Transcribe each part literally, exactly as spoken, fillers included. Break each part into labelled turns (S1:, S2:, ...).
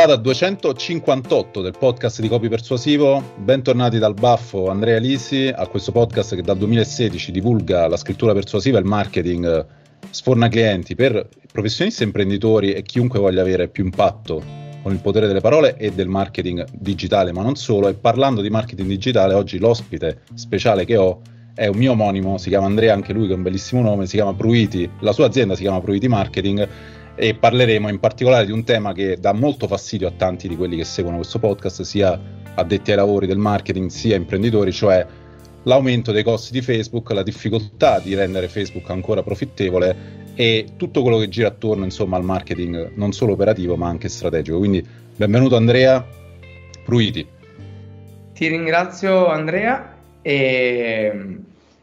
S1: Puntata duecentocinquantotto del podcast di Copy Persuasivo. Bentornati dal baffo Andrea Lisi a questo podcast che dal duemilasedici divulga la scrittura persuasiva e il marketing, sforna clienti per professionisti e imprenditori e chiunque voglia avere più impatto con il potere delle parole e del marketing digitale, ma non solo. E parlando di marketing digitale, oggi l'ospite speciale che ho è un mio omonimo, si chiama Andrea, anche lui che è un bellissimo nome, si chiama Pruiti, la sua azienda si chiama Pruiti Marketing, e parleremo in particolare di un tema che dà molto fastidio a tanti di quelli che seguono questo podcast, sia addetti ai lavori del marketing sia imprenditori, cioè l'aumento dei costi di Facebook, la difficoltà di rendere Facebook ancora profittevole e tutto quello che gira attorno, insomma, al marketing non solo operativo ma anche strategico. Quindi benvenuto Andrea Pruiti.
S2: Ti ringrazio Andrea e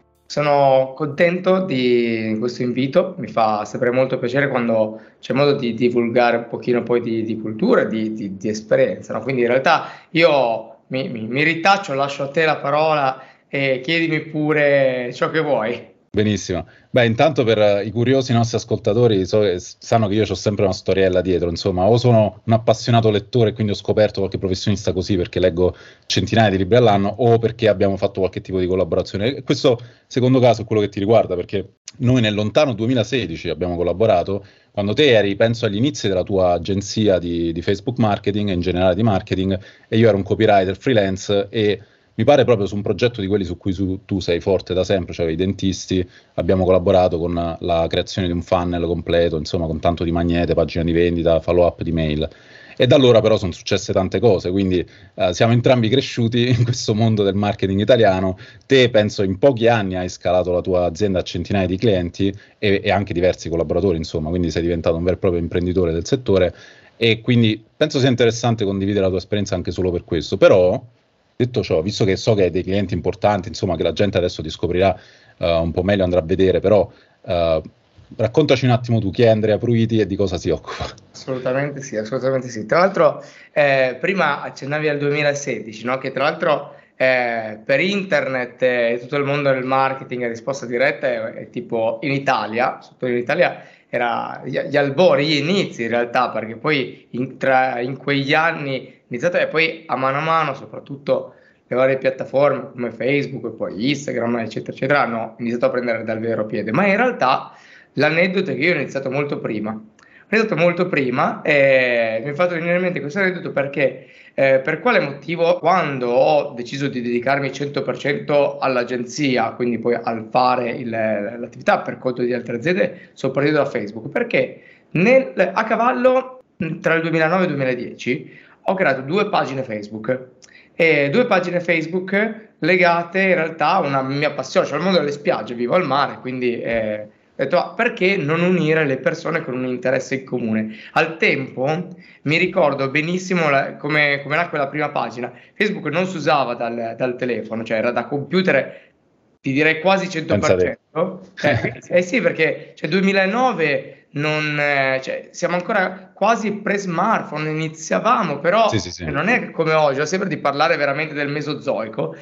S2: sono contento di questo invito, mi fa sempre molto piacere quando c'è modo di divulgare un pochino poi di, di cultura, di, di, di esperienza, no? Quindi in realtà io mi, mi, mi ritaccio, lascio a te la parola e chiedimi pure ciò che vuoi.
S1: Benissimo. Beh, intanto per i curiosi nostri ascoltatori so, sanno che io ho sempre una storiella dietro, insomma, o sono un appassionato lettore e quindi ho scoperto qualche professionista così perché leggo centinaia di libri all'anno, o perché abbiamo fatto qualche tipo di collaborazione. E questo secondo caso è quello che ti riguarda, perché noi nel lontano duemilasedici abbiamo collaborato, quando te eri, penso, agli inizi della tua agenzia di, di Facebook marketing e in generale di marketing, e io ero un copywriter freelance e mi pare proprio su un progetto di quelli su cui su, tu sei forte da sempre, cioè i dentisti. Abbiamo collaborato con la creazione di un funnel completo, insomma, con tanto di magnete, pagina di vendita, follow up di mail. E da allora però sono successe tante cose, quindi eh, siamo entrambi cresciuti in questo mondo del marketing italiano. Te, penso, in pochi anni hai scalato la tua azienda a centinaia di clienti e, e anche diversi collaboratori, insomma, quindi sei diventato un vero e proprio imprenditore del settore e quindi penso sia interessante condividere la tua esperienza anche solo per questo. Però detto ciò, visto che so che hai dei clienti importanti, insomma, che la gente adesso ti scoprirà uh, un po' meglio, andrà a vedere, però uh, raccontaci un attimo tu chi è Andrea Pruiti e di cosa si occupa.
S2: Assolutamente sì, assolutamente sì. Tra l'altro, eh, prima accennavi al duemilasedici, no? Che tra l'altro eh, per internet e eh, tutto il mondo del marketing a risposta diretta è, è tipo in Italia, sottolineo in Italia, era gli, gli albori, gli inizi in realtà, perché poi in, tra, in quegli anni iniziato e poi a mano a mano, soprattutto le varie piattaforme come Facebook e poi Instagram, eccetera, eccetera, hanno iniziato a prendere dal vero piede. Ma in realtà l'aneddoto è che io ho iniziato molto prima. Ho iniziato molto prima e mi è fatto venire in mente questo aneddoto perché eh, per quale motivo quando ho deciso di dedicarmi cento per cento all'agenzia, quindi poi al fare il, l'attività per conto di altre aziende, sono partito da Facebook, perché nel, a cavallo tra il duemilanove e il duemiladieci ho creato due pagine Facebook, e due pagine Facebook legate in realtà a una mia passione, cioè al mondo delle spiagge. Vivo al mare, quindi eh, ho detto ah, perché non unire le persone con un interesse in comune. Al tempo mi ricordo benissimo la, come, come nacque la prima pagina. Facebook non si usava dal, dal telefono, cioè era da computer, ti direi quasi cento per cento. Eh, eh sì, perché cioè, duemilanove non, eh, cioè, siamo ancora quasi pre-smartphone, iniziavamo, però
S1: sì, sì, sì.
S2: non è come oggi, ho sempre di parlare veramente del Mesozoico,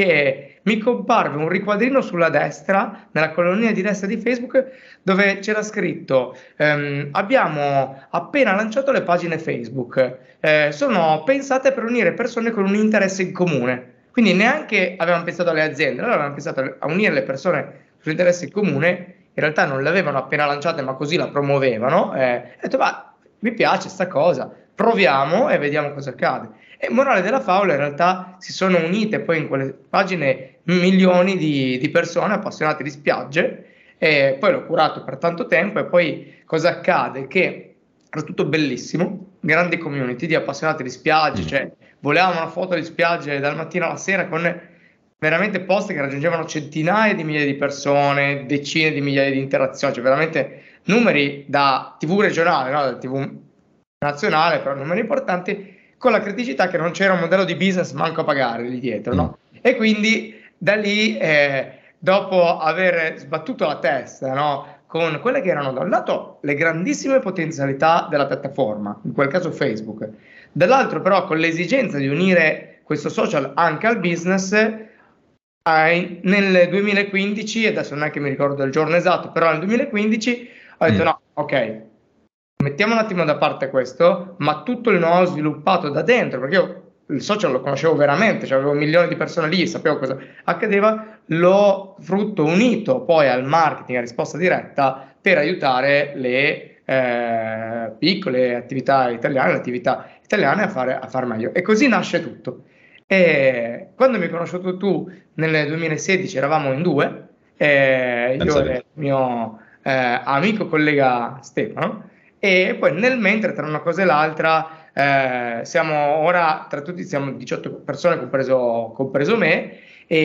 S2: e mi comparve un riquadrino sulla destra, nella colonnina di destra di Facebook, dove c'era scritto ehm, abbiamo appena lanciato le pagine Facebook, eh, sono pensate per unire persone con un interesse in comune. Quindi neanche avevamo pensato alle aziende, allora avevamo pensato a unire le persone sull'interesse in comune. In realtà non le avevano appena lanciate, ma così la promuovevano. Eh, ho detto, ma mi piace sta cosa, proviamo e vediamo cosa accade. E morale della favola, in realtà si sono unite poi in quelle pagine milioni di, di persone appassionate di spiagge, e poi l'ho curato per tanto tempo. E poi cosa accade? Che era tutto bellissimo, grandi community di appassionati di spiagge, cioè volevamo una foto di spiagge dal mattino alla sera con veramente post che raggiungevano centinaia di migliaia di persone, decine di migliaia di interazioni, cioè veramente numeri da tivù regionale, no? Da tivù nazionale, però numeri importanti, con la criticità che non c'era un modello di business manco a pagare lì dietro, no? Mm. E quindi da lì, eh, dopo aver sbattuto la testa, no? Con quelle che erano da un lato le grandissime potenzialità della piattaforma, in quel caso Facebook, dall'altro però con l'esigenza di unire questo social anche al business, eh, nel duemilaquindici, adesso non è che mi ricordo il giorno esatto, però nel duemilaquindici ho detto mm. no, ok, mettiamo un attimo da parte questo, ma tutto il know-how sviluppato da dentro, perché io il social lo conoscevo veramente, cioè avevo milioni di persone lì, sapevo cosa accadeva, l'ho frutto unito poi al marketing a risposta diretta per aiutare le eh, piccole attività italiane, le attività italiane a fare, a far meglio. E così nasce tutto. E quando mi hai conosciuto tu nel duemilasedici eravamo in due, eh, io e il mio eh, amico collega Stefano, e poi nel mentre tra una cosa e l'altra eh, siamo ora tra tutti siamo diciotto persone compreso, compreso me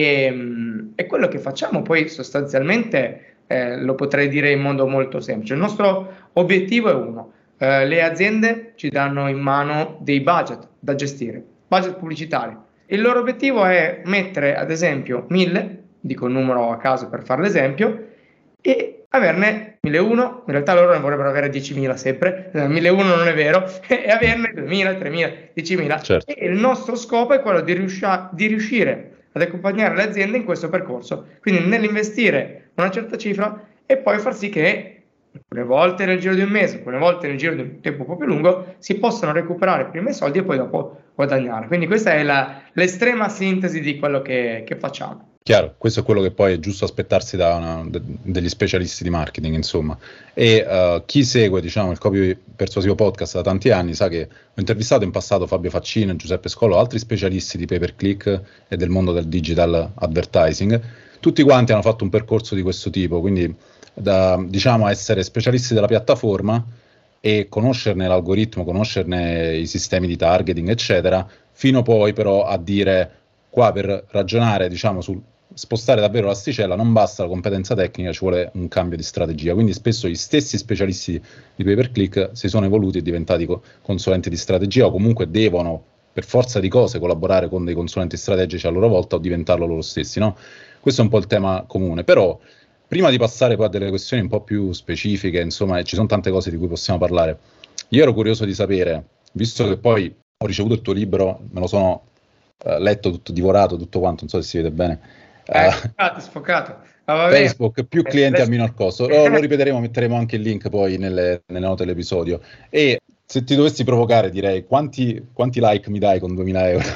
S2: e, e quello che facciamo poi sostanzialmente eh, lo potrei dire in modo molto semplice. Il nostro obiettivo è uno: eh, le aziende ci danno in mano dei budget da gestire, budget pubblicitari. Il loro obiettivo è mettere ad esempio mille, dico il numero a caso per fare l'esempio, e averne milleuno, in realtà loro ne vorrebbero avere diecimila sempre, eh, milleuno non è vero, e averne duemila, tremila, diecimila.
S1: Certo.
S2: E il nostro scopo è quello di, riusci- di riuscire ad accompagnare le aziende in questo percorso, quindi nell'investire una certa cifra e poi far sì che alcune volte nel giro di un mese, alcune volte nel giro di un tempo un po' più lungo, si possano recuperare prima i soldi e poi dopo guadagnare. Quindi questa è la, l'estrema sintesi di quello che, che facciamo.
S1: Chiaro, questo è quello che poi è giusto aspettarsi da una, de, degli specialisti di marketing, insomma. E uh, chi segue, diciamo, il Copy Persuasivo Podcast da tanti anni sa che ho intervistato in passato Fabio Faccino, Giuseppe Scolo, altri specialisti di pay per click e del mondo del digital advertising. Tutti quanti hanno fatto un percorso di questo tipo, quindi da, diciamo, essere specialisti della piattaforma e conoscerne l'algoritmo, conoscerne i sistemi di targeting, eccetera, fino poi però a dire qua per ragionare, diciamo, sul spostare davvero l'asticella non basta la competenza tecnica, ci vuole un cambio di strategia. Quindi spesso gli stessi specialisti di pay per click si sono evoluti e diventati co- consulenti di strategia o comunque devono per forza di cose collaborare con dei consulenti strategici a loro volta o diventarlo loro stessi, no? Questo è un po' il tema comune, però prima di passare poi a delle questioni un po' più specifiche, insomma, ci sono tante cose di cui possiamo parlare. Io ero curioso di sapere, visto che poi ho ricevuto il tuo libro, me lo sono uh, letto tutto, divorato, tutto quanto, non so se si vede bene.
S2: Eh, sfocato, sfocato.
S1: Ah, Facebook, più clienti al minor costo. Lo, lo ripeteremo, metteremo anche il link poi nelle, nelle note dell'episodio. E se ti dovessi provocare, direi quanti, quanti like mi dai con duemila euro?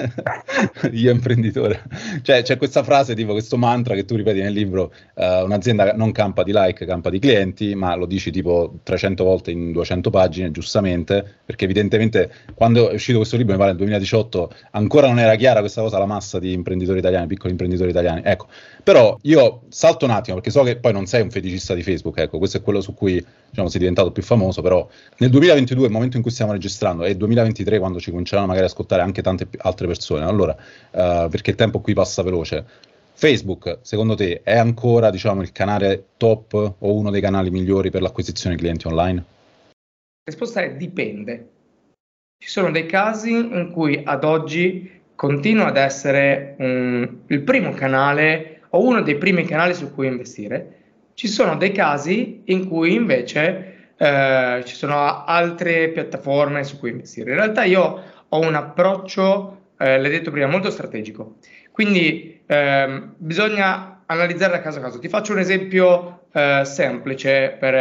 S1: Io imprenditore. Cioè c'è questa frase, tipo questo mantra che tu ripeti nel libro, uh, un'azienda non campa di like, campa di clienti, ma lo dici tipo trecento volte in duecento pagine, giustamente, perché evidentemente quando è uscito questo libro, mi pare nel duemiladiciotto, ancora non era chiara questa cosa alla massa di imprenditori italiani, piccoli imprenditori italiani. Ecco, però io salto un attimo, perché so che poi non sei un feticista di Facebook, ecco, questo è quello su cui, diciamo, sei diventato più famoso, però nel duemilaventidue, il momento in cui stiamo registrando, e duemilaventitré, quando ci cominceranno magari ad ascoltare anche tante altre persone, allora, uh, perché il tempo qui passa veloce, Facebook, secondo te, è ancora, diciamo, il canale top o uno dei canali migliori per l'acquisizione clienti online?
S2: La risposta è dipende. Ci sono dei casi in cui ad oggi continua ad essere um, il primo canale o uno dei primi canali su cui investire. Ci sono dei casi in cui invece eh, ci sono altre piattaforme su cui investire. In realtà io ho un approccio, eh, l'hai detto prima, molto strategico. Quindi ehm, bisogna analizzare da caso a caso. Ti faccio un esempio eh, semplice per,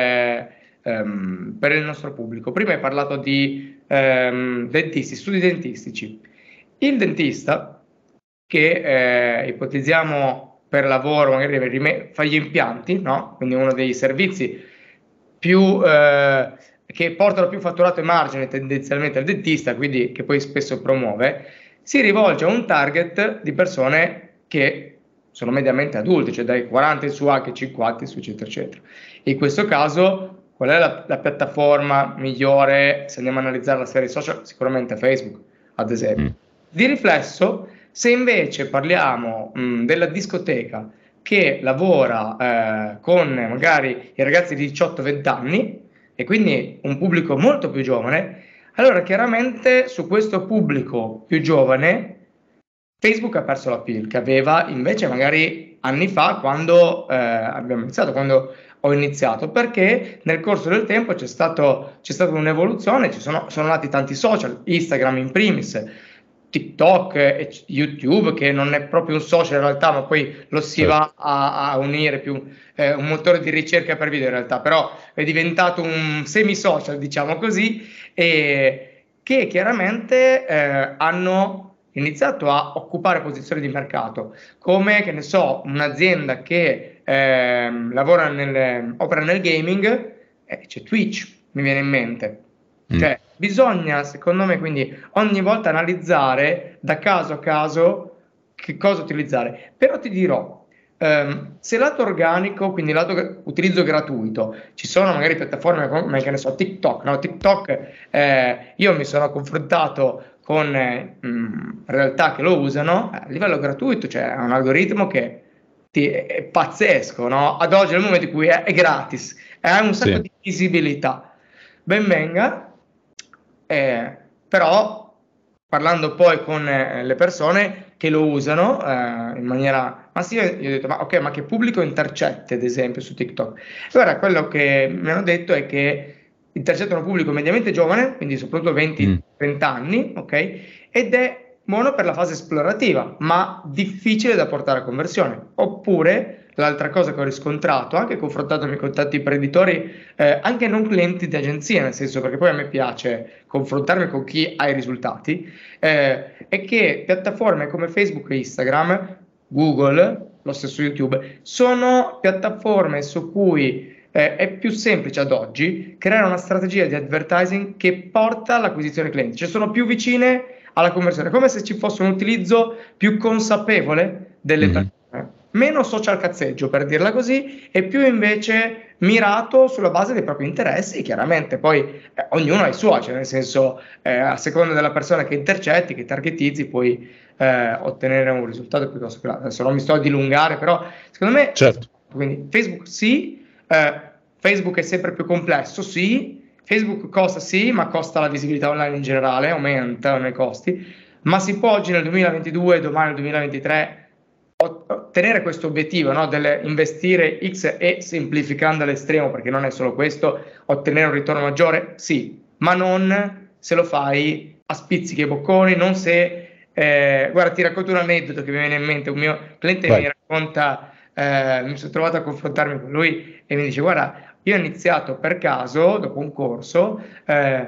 S2: ehm, per il nostro pubblico. Prima hai parlato di ehm, dentisti, studi dentistici. Il dentista che eh, ipotizziamo per lavoro, magari fa gli impianti, no? Quindi uno dei servizi più eh, che portano più fatturato e margine tendenzialmente al dentista, quindi che poi spesso promuove, si rivolge a un target di persone che sono mediamente adulte, cioè dai quaranta in su anche cinquanta in su, eccetera, eccetera. In questo caso, qual è la, la piattaforma migliore se andiamo a analizzare la serie social? Sicuramente Facebook, ad esempio. Mm. Di riflesso, se invece parliamo mh, della discoteca che lavora eh, con magari i ragazzi di diciotto venti anni e quindi un pubblico molto più giovane, allora chiaramente su questo pubblico più giovane Facebook ha perso l'appeal che aveva invece magari anni fa quando eh, abbiamo iniziato, quando ho iniziato, perché nel corso del tempo c'è stato c'è stata un'evoluzione, ci sono, sono nati tanti social, Instagram in primis, TikTok e YouTube, che non è proprio un social in realtà, ma poi lo si
S1: Certo.
S2: va a, a unire più eh, un motore di ricerca per video in realtà, però è diventato un semi-social, diciamo così, e che chiaramente eh, hanno iniziato a occupare posizioni di mercato, come, che ne so, un'azienda che ehm, lavora nel, opera nel gaming, eh, c'è Twitch, mi viene in mente.
S1: Mm.
S2: Cioè, bisogna, secondo me, quindi ogni volta analizzare da caso a caso che cosa utilizzare. Però ti dirò, ehm, se lato organico, quindi lato gra- utilizzo gratuito, ci sono magari piattaforme come, che ne so, TikTok, no? TikTok, eh, io mi sono confrontato con eh, mh, realtà che lo usano a livello gratuito, cioè è un algoritmo che ti- è, è pazzesco, no? Ad oggi, nel momento in cui è, è gratis, e ha un sacco
S1: Sì.
S2: di visibilità, ben venga. Eh, però parlando poi con eh, le persone che lo usano eh, in maniera massiva, io ho detto, ma ok, ma che pubblico intercetti ad esempio su TikTok? Allora, quello che mi hanno detto è che intercettano un pubblico mediamente giovane, quindi soprattutto
S1: Mm.
S2: venti trenta anni, ok? Ed è buono per la fase esplorativa, ma difficile da portare a conversione. Oppure, l'altra cosa che ho riscontrato, anche confrontandomi con tanti imprenditori, eh, anche non clienti di agenzie, nel senso, perché poi a me piace confrontarmi con chi ha i risultati, eh, è che piattaforme come Facebook e Instagram, Google, lo stesso YouTube, sono piattaforme su cui eh, è più semplice ad oggi creare una strategia di advertising che porta all'acquisizione clienti, cioè sono più vicine alla conversione, come se ci fosse un utilizzo più consapevole delle
S1: Mhm.
S2: persone, meno social cazzeggio per dirla così, e più invece mirato sulla base dei propri interessi. Chiaramente poi eh, ognuno ha i suoi, cioè nel senso eh, a seconda della persona che intercetti, che targetizzi, puoi eh, ottenere un risultato piuttosto che l'altro. Adesso non mi sto a dilungare, però secondo me
S1: Certo.
S2: quindi Facebook sì, eh, Facebook è sempre più complesso, sì, Facebook costa sì, ma costa la visibilità online in generale, aumentano i costi, ma si può oggi nel duemilaventidue, domani nel duemilaventitré, ottenere questo obiettivo, no? Del investire X e semplificando all'estremo, perché non è solo questo, ottenere un ritorno maggiore, sì, ma non se lo fai a spizzichi e bocconi, non se... Eh, guarda, ti racconto un aneddoto che mi viene in mente. Un mio cliente
S1: Vai.
S2: mi racconta, eh, mi sono trovato a confrontarmi con lui e mi dice, guarda, io ho iniziato per caso, dopo un corso, eh,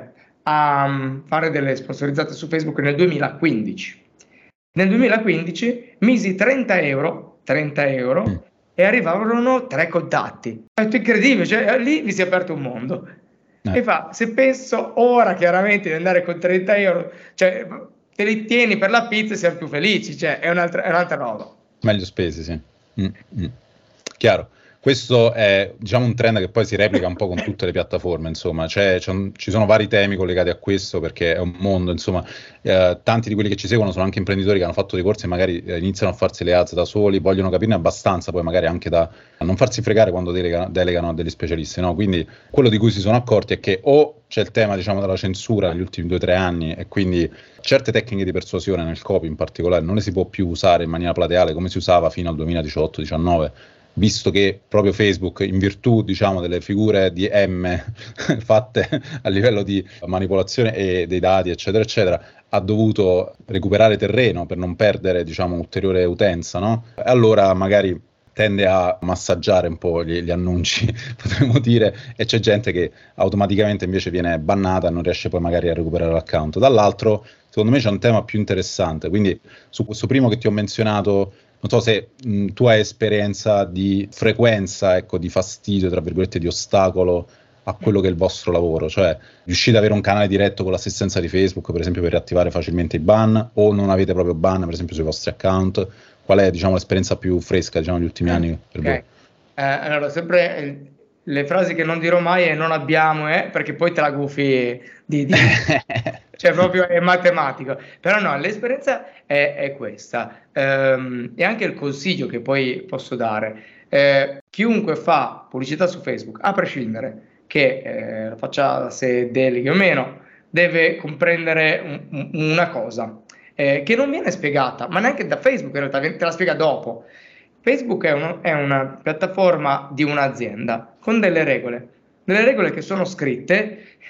S2: a um, fare delle sponsorizzate su Facebook nel duemilaquindici. Nel duemilaquindici misi trenta euro, trenta euro
S1: Mm.
S2: e arrivarono tre contatti. È incredibile, cioè lì mi si è aperto un mondo.
S1: Eh.
S2: E fa, se penso ora chiaramente di andare con trenta euro, cioè te li tieni per la pizza e siamo più felici, cioè è un'altra, è un'altra roba.
S1: Meglio spesi, sì. Mm, mm. Chiaro. Questo è, diciamo, un trend che poi si replica un po' con tutte le piattaforme, insomma, c'è, c'è un- ci sono vari temi collegati a questo perché è un mondo, insomma, eh, tanti di quelli che ci seguono sono anche imprenditori che hanno fatto dei corsi e magari eh, iniziano a farsi le ads da soli, vogliono capirne abbastanza, poi magari anche da non farsi fregare quando delegano, delegano a degli specialisti, no? Quindi quello di cui si sono accorti è che o c'è il tema, diciamo, della censura negli ultimi due o tre anni e quindi certe tecniche di persuasione nel copy in particolare non le si può più usare in maniera plateale come si usava fino al duemiladiciotto diciannove, visto che proprio Facebook, in virtù, diciamo, delle figure di M fatte a livello di manipolazione e dei dati, eccetera, eccetera, ha dovuto recuperare terreno per non perdere, diciamo, ulteriore utenza, no? E allora magari tende a massaggiare un po' gli, gli annunci, potremmo dire, e c'è gente che automaticamente invece viene bannata e non riesce poi magari a recuperare l'account. Dall'altro, secondo me c'è un tema più interessante, quindi su questo primo che ti ho menzionato, non so se mh, tu hai esperienza di frequenza, ecco, di fastidio, tra virgolette, di ostacolo a quello che è il vostro lavoro, cioè riuscite ad avere un canale diretto con l'assistenza di Facebook, per esempio, per riattivare facilmente i ban, o non avete proprio ban, per esempio, sui vostri account? Qual è, diciamo, l'esperienza più fresca, diciamo, negli ultimi anni per
S2: Okay.
S1: voi?
S2: Eh, allora, sempre eh, le frasi che non dirò mai è non abbiamo, eh, perché poi te la gufi di, di- cioè proprio è matematico. Però no, l'esperienza è, è questa. Ehm, e anche il consiglio che poi posso dare. Eh, chiunque fa pubblicità su Facebook, a prescindere che eh, lo faccia se deleghi o meno, deve comprendere un- un- una cosa, eh, che non viene spiegata, ma neanche da Facebook in realtà, te la spiega dopo. Facebook è, uno- è una piattaforma di un'azienda con delle regole, delle regole che sono scritte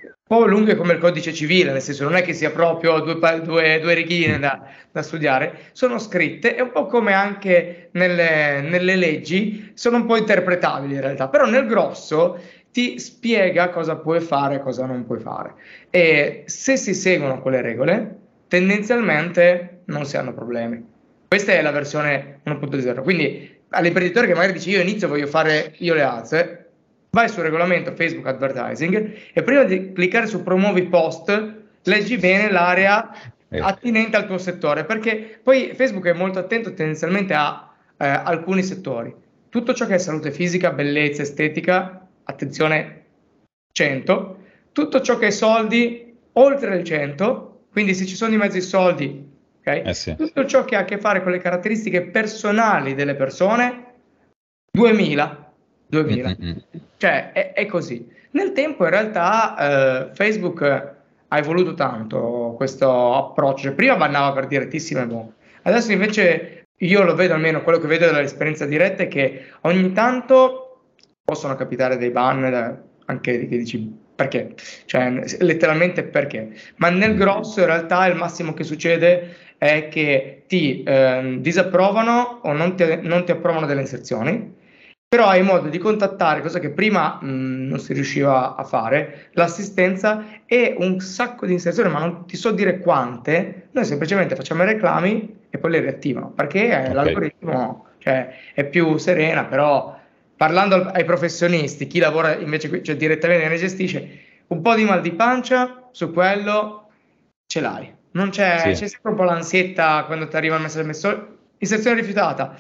S2: un po' lunghe come il codice civile, nel senso non è che sia proprio due, due, due righine da, da studiare, sono scritte, è un po' come anche nelle, nelle leggi, sono un po' interpretabili in realtà, però nel grosso ti spiega cosa puoi fare e cosa non puoi fare. E se si seguono quelle regole, tendenzialmente non si hanno problemi. Questa è la versione uno punto zero. Quindi all'imprenditore che magari dice io inizio, voglio fare io le alze, vai sul regolamento Facebook Advertising e prima di cliccare su promuovi post, leggi bene l'area eh. attinente al tuo settore, perché poi Facebook è molto attento tendenzialmente a eh, alcuni settori. Tutto ciò che è salute fisica, bellezza, estetica, attenzione cento, tutto ciò che è soldi oltre il cento, quindi se ci sono di mezzo i soldi, okay? eh sì. Tutto ciò che ha a che fare con le caratteristiche personali delle persone, duemila. duemila. Mm-hmm. Cioè è, è così. Nel tempo in realtà eh, Facebook ha evoluto tanto questo approccio. Prima bannava per direttissime boh. Adesso invece io lo vedo, almeno quello che vedo dall'esperienza diretta, è che ogni tanto possono capitare dei ban da, anche che dici perché, cioè letteralmente perché, ma nel grosso in realtà il massimo che succede è che ti eh, disapprovano o non ti, non ti approvano delle inserzioni, però hai modo di contattare, cosa che prima mh, non si riusciva a fare, l'assistenza e un sacco di inserzioni, ma non ti so dire quante. Noi semplicemente facciamo i reclami e poi le riattivano, perché okay. l'algoritmo cioè, è più serena. Però parlando ai professionisti, chi lavora invece cioè, direttamente ne gestisce, un po' di mal di pancia su quello ce l'hai. Non c'è, sì. c'è sempre un po' l'ansietta quando ti arriva il messaggio messo inserzione rifiutata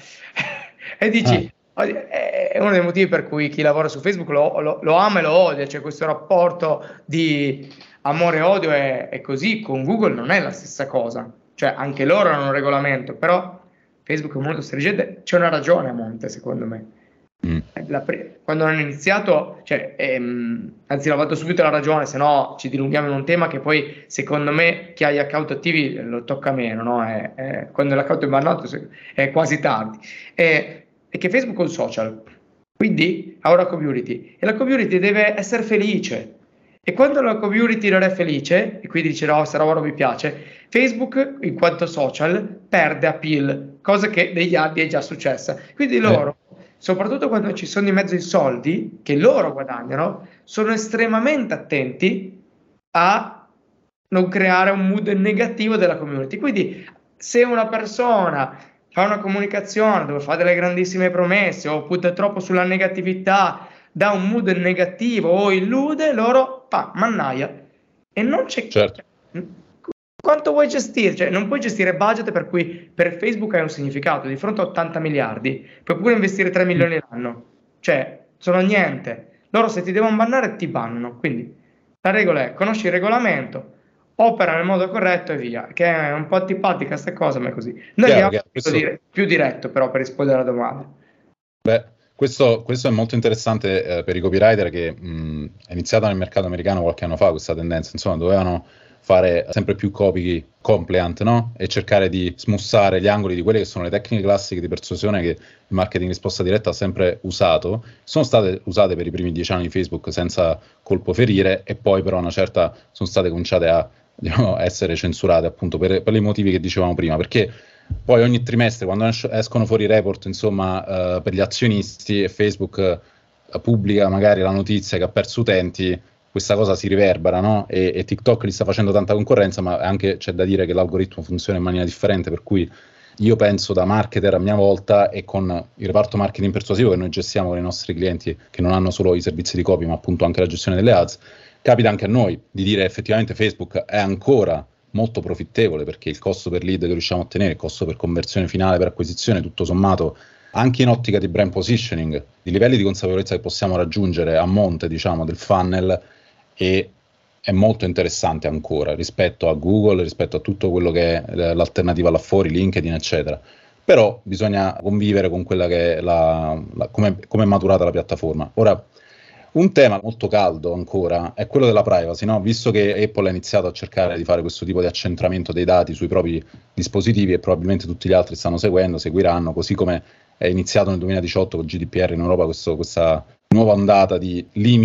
S2: e dici ah. è uno dei motivi per cui chi lavora su Facebook lo, lo, lo ama e lo odia, c'è cioè questo rapporto di amore e odio è, è così. Con Google non è la stessa cosa, cioè anche loro hanno un regolamento, però Facebook è molto stringente, c'è una ragione a monte secondo me. Mm. La pre- quando hanno iniziato, cioè, ehm, anzi l'ho fatto subito la ragione, se no ci dilunghiamo in un tema che poi secondo me chi ha gli account attivi lo tocca meno, no? È, è, quando l'account è bannato è quasi tardi. È, è che Facebook è un social, quindi ha una community e la community deve essere felice, e quando la community non è felice e quindi dice no, questa roba non mi piace, Facebook in quanto social perde appeal, cosa che negli anni è già successa. Quindi loro eh. soprattutto quando ci sono in mezzo i soldi che loro guadagnano, sono estremamente attenti a non creare un mood negativo della community. Quindi se una persona fa una comunicazione dove fa delle grandissime promesse o punta troppo sulla negatività, dà un mood negativo o illude, loro fa mannaia. E non c'è
S1: certo.
S2: Quanto vuoi gestire? Cioè, non puoi gestire budget per cui per Facebook hai un significato. Di fronte a ottanta miliardi puoi pure investire tre milioni l'anno. Cioè, sono niente. Loro se ti devono bannare ti bannano. Quindi la regola è: conosci il regolamento, opera nel modo corretto e via. Che è un po' antipatica questa cosa, ma è così. Noi
S1: chiaro,
S2: abbiamo
S1: chiaro, questo...
S2: dire, più diretto però per rispondere alla domanda.
S1: Beh, questo, questo è molto interessante eh, per i copywriter, che mh, è iniziata nel mercato americano qualche anno fa questa tendenza. Insomma, dovevano fare sempre più copy compliant, no? E cercare di smussare gli angoli di quelle che sono le tecniche classiche di persuasione che il marketing risposta diretta ha sempre usato. Sono state usate per i primi dieci anni di Facebook senza colpo ferire, e poi però a una certa sono state cominciate a, diciamo, essere censurate, appunto per, per i motivi che dicevamo prima, perché poi ogni trimestre quando escono fuori i report, insomma, uh, per gli azionisti, e Facebook uh, pubblica magari la notizia che ha perso utenti, questa cosa si riverbera, no? E, e TikTok gli sta facendo tanta concorrenza, ma anche c'è da dire che l'algoritmo funziona in maniera differente, per cui io penso da marketer a mia volta, e con il reparto marketing persuasivo che noi gestiamo con i nostri clienti che non hanno solo i servizi di copy ma appunto anche la gestione delle ads, capita anche a noi di dire effettivamente Facebook è ancora molto profittevole, perché il costo per lead che riusciamo a ottenere, il costo per conversione finale, per acquisizione, tutto sommato, anche in ottica di brand positioning, di livelli di consapevolezza che possiamo raggiungere a monte, diciamo, del funnel, e è molto interessante ancora rispetto a Google, rispetto a tutto quello che è l'alternativa là fuori, LinkedIn, eccetera. Però bisogna convivere con quella che è la, la come, come è maturata la piattaforma. Ora, un tema molto caldo ancora è quello della privacy, no? Visto che Apple ha iniziato a cercare di fare questo tipo di accentramento dei dati sui propri dispositivi, e probabilmente tutti gli altri stanno seguendo, seguiranno, così come è iniziato nel duemiladiciotto con G D P R in Europa questo, questa nuova ondata di limiti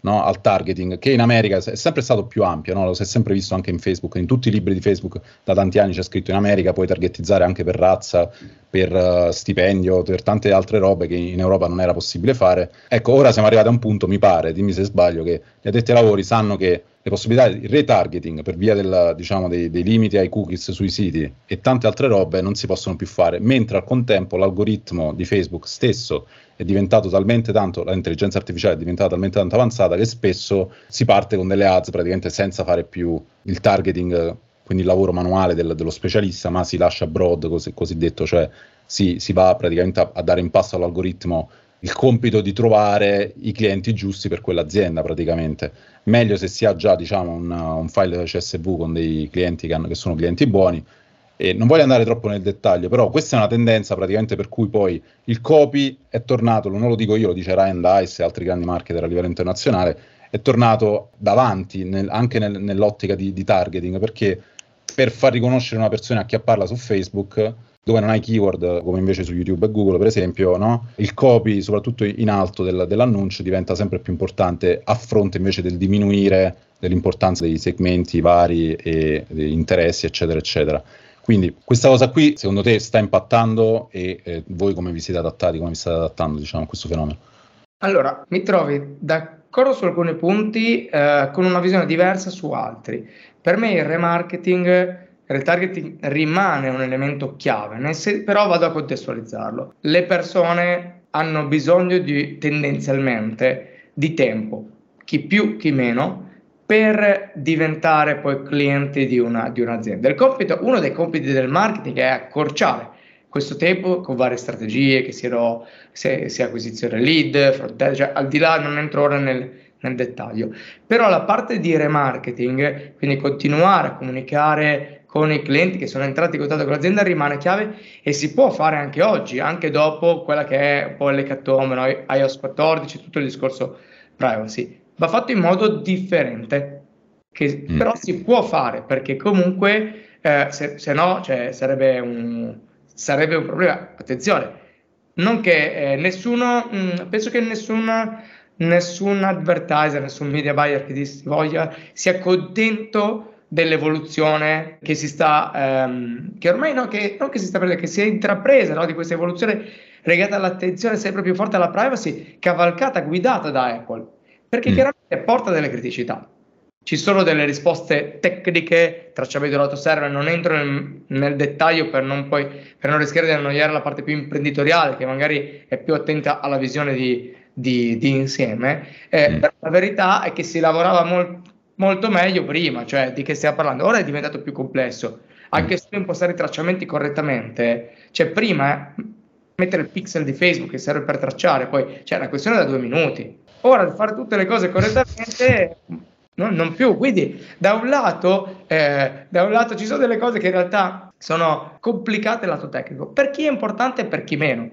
S1: no, al targeting, che in America è sempre stato più ampio, no? Lo si è sempre visto anche in Facebook, in tutti i libri di Facebook da tanti anni c'è scritto in America puoi targetizzare anche per razza, per uh, stipendio, per tante altre robe che in Europa non era possibile fare. Ecco, ora siamo arrivati a un punto, mi pare, dimmi se sbaglio, che gli addetti ai lavori sanno che le possibilità di retargeting per via del, diciamo, dei, dei limiti ai cookies sui siti e tante altre robe non si possono più fare, mentre al contempo l'algoritmo di Facebook stesso è diventato talmente tanto, l'intelligenza artificiale è diventata talmente tanto avanzata che spesso si parte con delle ads praticamente senza fare più il targeting, quindi il lavoro manuale del, dello specialista, ma si lascia broad, così, cosiddetto, cioè si, si va praticamente a, a dare in passo all'algoritmo il compito di trovare i clienti giusti per quell'azienda praticamente. Meglio se si ha già, diciamo, un, un file C S V con dei clienti che, hanno, che sono clienti buoni. E non voglio andare troppo nel dettaglio, però questa è una tendenza praticamente per cui poi il copy è tornato, non lo dico io, lo dice Ryan Dice e altri grandi marketer a livello internazionale, è tornato davanti nel, anche nel, nell'ottica di, di targeting, perché per far riconoscere una persona a chi parla su Facebook, dove non hai keyword come invece su YouTube e Google per esempio, no? Il copy soprattutto in alto del, dell'annuncio diventa sempre più importante a fronte invece del diminuire dell'importanza dei segmenti vari e degli interessi eccetera eccetera. Quindi questa cosa qui secondo te sta impattando e eh, voi come vi siete adattati, come vi state adattando, diciamo, a questo fenomeno?
S2: Allora, mi trovi d'accordo su alcuni punti, eh, con una visione diversa su altri. Per me il remarketing, il retargeting rimane un elemento chiave, nel sen- però vado a contestualizzarlo. Le persone hanno bisogno di, tendenzialmente, di tempo, chi più, chi meno, per diventare poi clienti di, una, di un'azienda. Il compito, uno dei compiti del marketing è accorciare questo tempo con varie strategie, che siano se, sia acquisizione lead, front-end, cioè al di là non entro ora nel, nel dettaglio. Però la parte di remarketing, quindi continuare a comunicare con i clienti che sono entrati in contatto con l'azienda, rimane chiave e si può fare anche oggi, anche dopo quella che è un po' l'ecatombe, no? i o s quattordici, tutto il discorso privacy. Va fatto in modo differente, che mm. però si può fare, perché comunque eh, se, se no cioè, sarebbe, un, sarebbe un problema. Attenzione, non che eh, nessuno, mh, penso che nessuna, nessun advertiser, nessun media buyer che si voglia sia contento dell'evoluzione che si sta, ehm, che ormai no, che, non che si sta prendendo, che si è intrapresa, no, di questa evoluzione legata all'attenzione sempre più forte alla privacy, cavalcata, guidata da Apple. Perché mm. chiaramente porta delle criticità. Ci sono delle risposte tecniche, tracciamento dell'autoserver, non entro nel, nel dettaglio per non, poi, per non rischiare di annoiare la parte più imprenditoriale, che magari è più attenta alla visione di, di, di insieme. Eh, mm. La verità è che si lavorava mol, molto meglio prima, cioè di che stiamo parlando. Ora è diventato più complesso. Anche se impostare i tracciamenti correttamente, cioè prima eh, mettere il pixel di Facebook che serve per tracciare, poi c'è cioè, una questione da due minuti. Ora, fare tutte le cose correttamente, no, non più. Quindi, da un lato, eh, da un lato ci sono delle cose che in realtà sono complicate lato tecnico. Per chi è importante e per chi meno.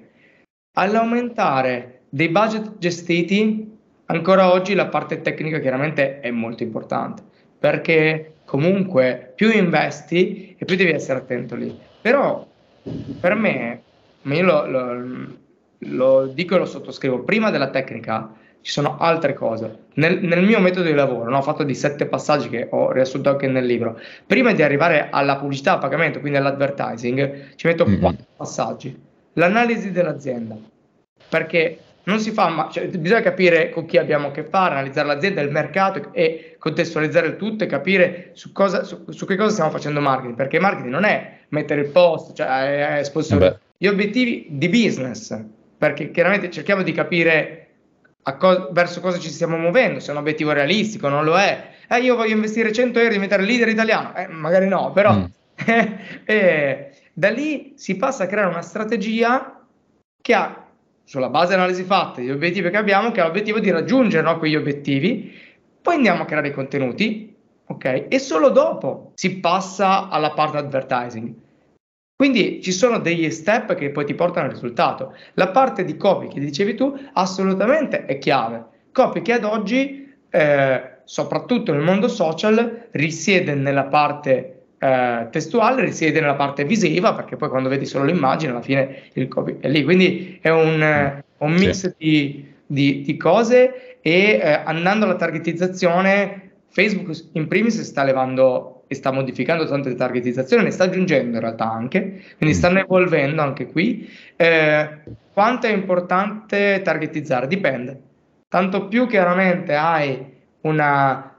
S2: All'aumentare dei budget gestiti, ancora oggi la parte tecnica chiaramente è molto importante, perché comunque più investi e più devi essere attento lì. Però, per me, io lo, lo, lo dico e lo sottoscrivo, prima della tecnica ci sono altre cose. Nel, nel mio metodo di lavoro, no, ho fatto di sette passaggi che ho riassunto anche nel libro. Prima di arrivare alla pubblicità a pagamento, quindi all'advertising, ci metto mm-hmm. quattro passaggi. L'analisi dell'azienda, perché non si fa, ma cioè, bisogna capire con chi abbiamo a che fare, analizzare l'azienda, il mercato e contestualizzare il tutto e capire su, cosa, su, su che cosa stiamo facendo marketing, perché marketing non è mettere il post, cioè è, è sponsor. Gli obiettivi di business, perché chiaramente cerchiamo di capire a co- verso cosa ci stiamo muovendo, se è un obiettivo realistico, non lo è. Eh, io voglio investire cento euro e diventare leader italiano, eh, magari no, però mm. eh, da lì si passa a creare una strategia che ha, sulla base dell'analisi fatta, gli obiettivi che abbiamo, che ha l'obiettivo di raggiungere, no, quegli obiettivi, poi andiamo a creare i contenuti, ok? E solo dopo si passa alla parte advertising. Quindi ci sono degli step che poi ti portano al risultato. La parte di copy che dicevi tu assolutamente è chiave. Copy che ad oggi, eh, soprattutto nel mondo social, risiede nella parte eh, testuale, risiede nella parte visiva, perché poi quando vedi solo l'immagine alla fine il copy è lì. Quindi è un, eh, un mix sì. di, di, di cose e eh, andando alla targetizzazione, Facebook in primis sta levando e sta modificando tante targetizzazioni, ne sta aggiungendo in realtà anche, quindi stanno evolvendo anche qui. Eh, quanto è importante targetizzare? Dipende. Tanto più chiaramente hai una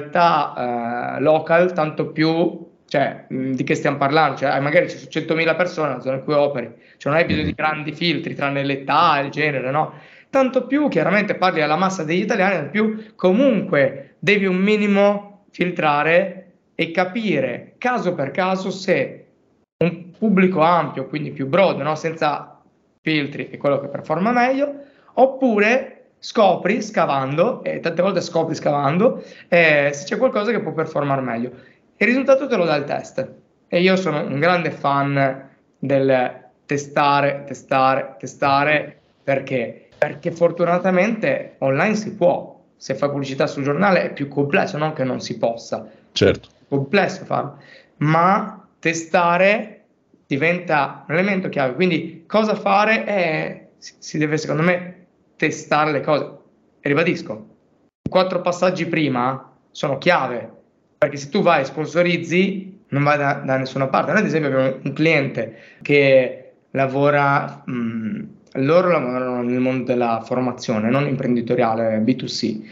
S2: realtà eh, local, tanto più, cioè, mh, di che stiamo parlando? Cioè, magari ci sono centomila persone nella zona in cui operi, cioè non hai bisogno di grandi filtri, tranne l'età e il genere, no? Tanto più chiaramente parli alla massa degli italiani, tanto più comunque devi un minimo filtrare e capire caso per caso se un pubblico ampio, quindi più broad, no? Senza filtri, è quello che performa meglio, oppure scopri scavando, e tante volte scopri scavando, eh, se c'è qualcosa che può performare meglio. Il risultato te lo dà il test. E io sono un grande fan del testare, testare, testare, perché? Perché fortunatamente online si può. Se fai pubblicità sul giornale è più complesso, non che non si possa.
S1: Certo.
S2: È complesso farlo, ma testare diventa un elemento chiave. Quindi cosa fare? È, si deve, secondo me, testare le cose. E ribadisco, i quattro passaggi prima sono chiave, perché se tu vai e sponsorizzi non vai da, da nessuna parte. Noi ad esempio abbiamo un cliente che lavora, mh, loro lavorano nel mondo della formazione, non imprenditoriale, B due C,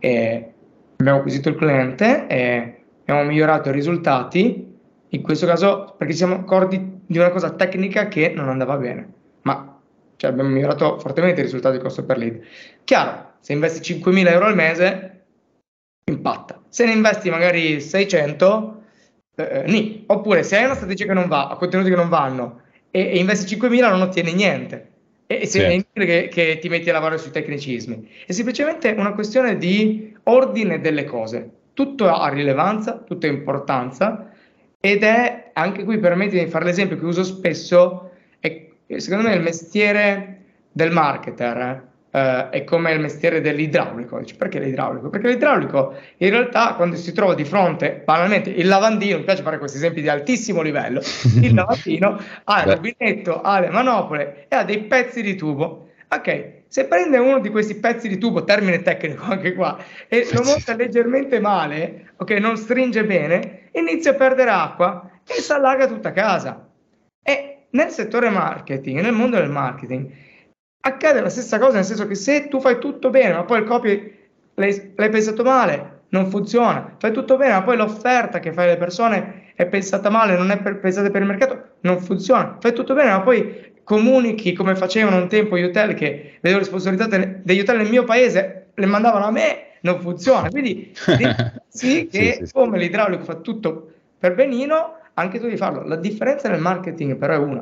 S2: e abbiamo acquisito il cliente e abbiamo migliorato i risultati, in questo caso perché ci siamo accorti di una cosa tecnica che non andava bene, ma cioè abbiamo migliorato fortemente i risultati di costo per lead. Chiaro, se investi cinquemila euro al mese impatta, se ne investi magari seicento eh, nì. Oppure se hai una strategia che non va, a contenuti che non vanno e, e investi cinquemila non ottieni niente, e, e se sì. È inutile che, che ti metti a lavorare sui tecnicismi, è semplicemente una questione di ordine delle cose. Tutto ha rilevanza, tutto ha importanza, ed è anche qui, permettimi di fare l'esempio che uso spesso, è, secondo me il mestiere del marketer eh, è come il mestiere dell'idraulico. Dice, perché l'idraulico? Perché l'idraulico in realtà quando si trova di fronte, banalmente, il lavandino, mi piace fare questi esempi di altissimo livello, il lavandino ha il rubinetto, ha le manopole e ha dei pezzi di tubo. Ok, se prende uno di questi pezzi di tubo, termine tecnico anche qua, e lo monta leggermente male, ok, non stringe bene, inizia a perdere acqua e si allaga tutta casa. E nel settore marketing, nel mondo del marketing, accade la stessa cosa, nel senso che se tu fai tutto bene, ma poi il copy l'hai, l'hai pensato male, non funziona. Fai tutto bene, ma poi l'offerta che fai alle persone è pensata male, non è per, pensata per il mercato, non funziona. Fai tutto bene, ma poi comunichi come facevano un tempo gli hotel, che vedevo le sponsorizzate degli hotel nel mio paese, le mandavano a me, non funziona. Quindi sì, che sì, sì, come sì. L'idraulico fa tutto per benino, anche tu devi farlo. La differenza nel marketing però è una,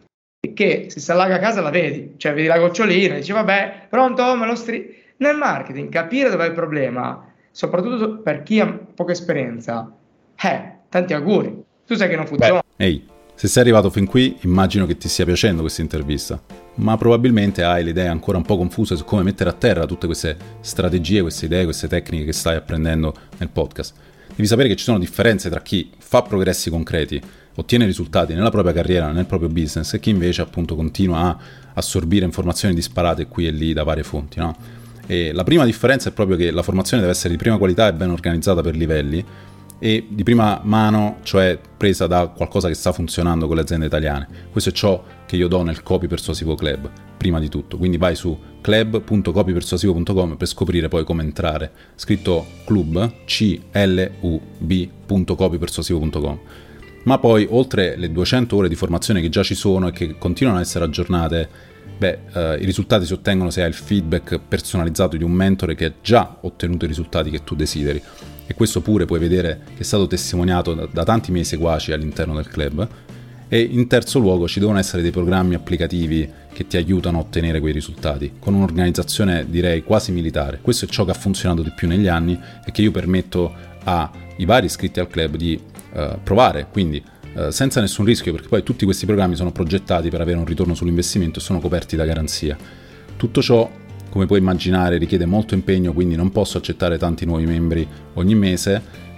S2: che se si allaga a casa la vedi, cioè vedi la gocciolina, dici vabbè, pronto, me lo stri... Nel marketing capire dov'è il problema, soprattutto per chi ha poca esperienza, eh, tanti auguri, tu sai che non funziona.
S1: Beh, ehi, se sei arrivato fin qui, immagino che ti stia piacendo questa intervista, ma probabilmente hai le idee ancora un po' confuse su come mettere a terra tutte queste strategie, queste idee, queste tecniche che stai apprendendo nel podcast. Devi sapere che ci sono differenze tra chi fa progressi concreti, ottiene risultati nella propria carriera, nel proprio business, e chi invece appunto continua a assorbire informazioni disparate qui e lì da varie fonti, no? E la prima differenza è proprio che la formazione deve essere di prima qualità e ben organizzata per livelli, e di prima mano, cioè presa da qualcosa che sta funzionando con le aziende italiane. Questo è ciò che io do nel Copy Persuasivo Club, prima di tutto. Quindi vai su club punto copy persuasivo punto com per scoprire poi come entrare. Scritto club, C L U B punto copy persuasivo punto com. Ma poi, oltre le duecento ore di formazione che già ci sono e che continuano a essere aggiornate, beh, eh, i risultati si ottengono se hai il feedback personalizzato di un mentore che ha già ottenuto i risultati che tu desideri. E questo pure puoi vedere che è stato testimoniato da, da tanti miei seguaci all'interno del club. E in terzo luogo ci devono essere dei programmi applicativi che ti aiutano a ottenere quei risultati, con un'organizzazione direi quasi militare. Questo è ciò che ha funzionato di più negli anni e che io permetto ai vari iscritti al club di uh, provare, quindi uh, senza nessun rischio, perché poi tutti questi programmi sono progettati per avere un ritorno sull'investimento e sono coperti da garanzia. Tutto ciò, come puoi immaginare, richiede molto impegno, quindi non posso accettare tanti nuovi membri ogni mese,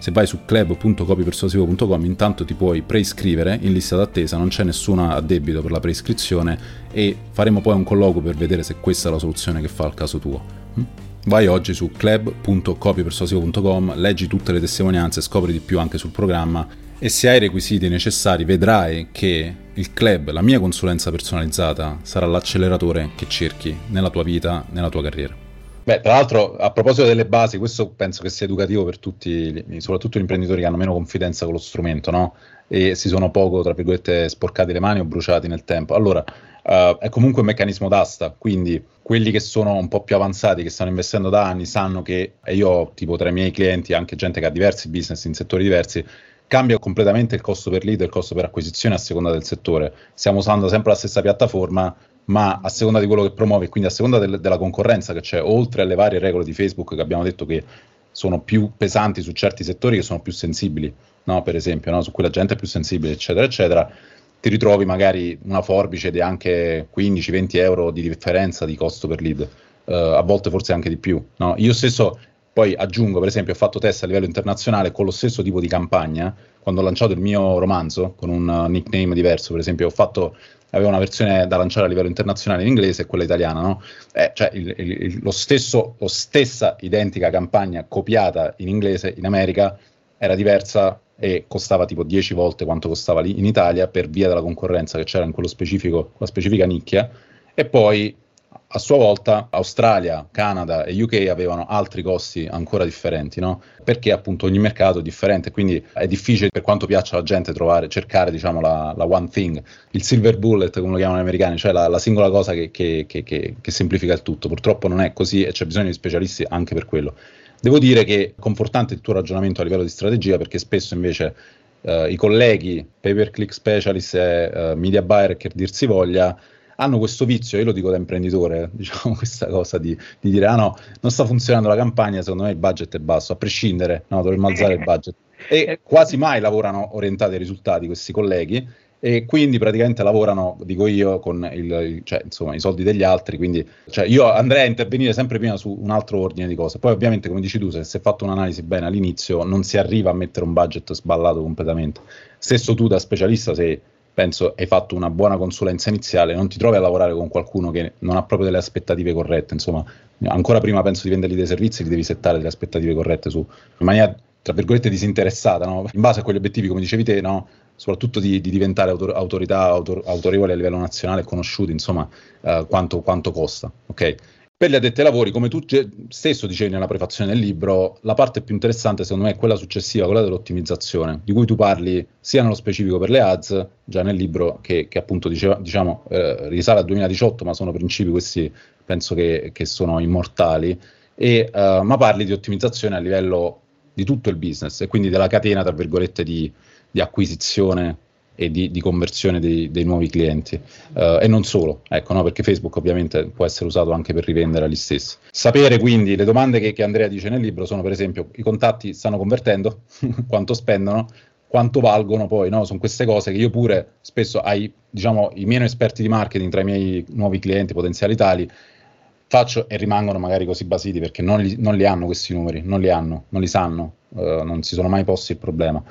S1: se vai su club punto copypersuasivo punto com intanto ti puoi preiscrivere in lista d'attesa, non c'è nessuna addebito per la preiscrizione e faremo poi un colloquio per vedere se questa è la soluzione che fa al caso tuo. Vai oggi su club punto copypersuasivo punto com, leggi tutte le testimonianze, scopri di più anche sul programma e se hai i requisiti necessari vedrai che il club, la mia consulenza personalizzata, sarà l'acceleratore che cerchi nella tua vita, nella tua carriera. Beh, tra l'altro, a proposito delle basi, questo penso che sia educativo per tutti, soprattutto gli imprenditori che hanno meno confidenza con lo strumento, no? E si sono poco, tra virgolette, sporcati le mani o bruciati nel tempo. Allora, uh, è comunque un meccanismo d'asta, quindi quelli che sono un po' più avanzati, che stanno investendo da anni, sanno che, e io ho tipo tra i miei clienti anche gente che ha diversi business in settori diversi, cambia completamente il costo per lead e il costo per acquisizione a seconda del settore. Stiamo usando sempre la stessa piattaforma, ma a seconda di quello che promuovi, quindi a seconda del, della concorrenza che c'è, oltre alle varie regole di Facebook che abbiamo detto che sono più pesanti su certi settori che sono più sensibili, no? Per esempio, no? Su cui la gente è più sensibile, eccetera, eccetera, ti ritrovi magari una forbice di anche quindici venti euro di differenza di costo per lead, uh, a volte forse anche di più, no? Io stesso poi aggiungo, per esempio, ho fatto test a livello internazionale con lo stesso tipo di campagna, quando ho lanciato il mio romanzo con un uh, nickname diverso, per esempio, ho fatto aveva una versione da lanciare a livello internazionale in inglese e quella italiana, no? Eh, cioè il, il, lo stesso, lo stessa identica campagna copiata in inglese in America era diversa e costava tipo dieci volte quanto costava lì in Italia per via della concorrenza che c'era in quello specifico, quella specifica nicchia, e poi a sua volta Australia, Canada e U K avevano altri costi ancora differenti, no? Perché appunto ogni mercato è differente, quindi è difficile, per quanto piaccia alla gente, trovare, cercare diciamo la, la one thing, il silver bullet come lo chiamano gli americani, cioè la, la singola cosa che, che, che, che, che semplifica il tutto. Purtroppo non è così e c'è bisogno di specialisti anche per quello. Devo dire che è confortante il tuo ragionamento a livello di strategia, perché spesso invece eh, i colleghi pay per click specialist e eh, media buyer, che dir si voglia, hanno questo vizio, io lo dico da imprenditore, diciamo questa cosa di, di dire ah no, non sta funzionando la campagna, secondo me il budget è basso, a prescindere, no, dovremmo alzare il budget. E quasi mai lavorano orientati ai risultati questi colleghi e quindi praticamente lavorano, dico io, con il, il, cioè, insomma, i soldi degli altri, quindi cioè, io andrei a intervenire sempre prima su un altro ordine di cose. Poi ovviamente, come dici tu, se si è fatto un'analisi bene all'inizio, non si arriva a mettere un budget sballato completamente. Stesso tu da specialista, se penso hai fatto una buona consulenza iniziale, non ti trovi a lavorare con qualcuno che non ha proprio delle aspettative corrette, insomma, ancora prima penso di vendergli dei servizi, li devi settare delle aspettative corrette su, in maniera, tra virgolette, disinteressata, no? In base a quegli obiettivi, come dicevi te, no? Soprattutto di, di diventare autor- autorità autor- autorevoli a livello nazionale e conosciuti, insomma, uh, quanto, quanto costa, ok? Per gli addetti ai lavori, come tu stesso dicevi nella prefazione del libro, la parte più interessante secondo me è quella successiva, quella dell'ottimizzazione, di cui tu parli sia nello specifico per le ads, già nel libro, che, che appunto diceva, diciamo eh, risale al duemiladiciotto, ma sono principi questi penso che, che sono immortali, e, uh, ma parli di ottimizzazione a livello di tutto il business e quindi della catena, tra virgolette, di, di acquisizione e di, di conversione dei, dei nuovi clienti, uh, e non solo, ecco, no? Perché Facebook ovviamente può essere usato anche per rivendere agli stessi. Sapere quindi, le domande che, che Andrea dice nel libro sono per esempio: i contatti stanno convertendo? Quanto spendono? Quanto valgono poi, no? Sono queste cose che io pure spesso ai, diciamo, i meno esperti di marketing tra i miei nuovi clienti potenziali tali faccio e rimangono magari così basiti perché non li, non li hanno questi numeri, non li hanno, non li sanno, uh, non si sono mai posti il problema.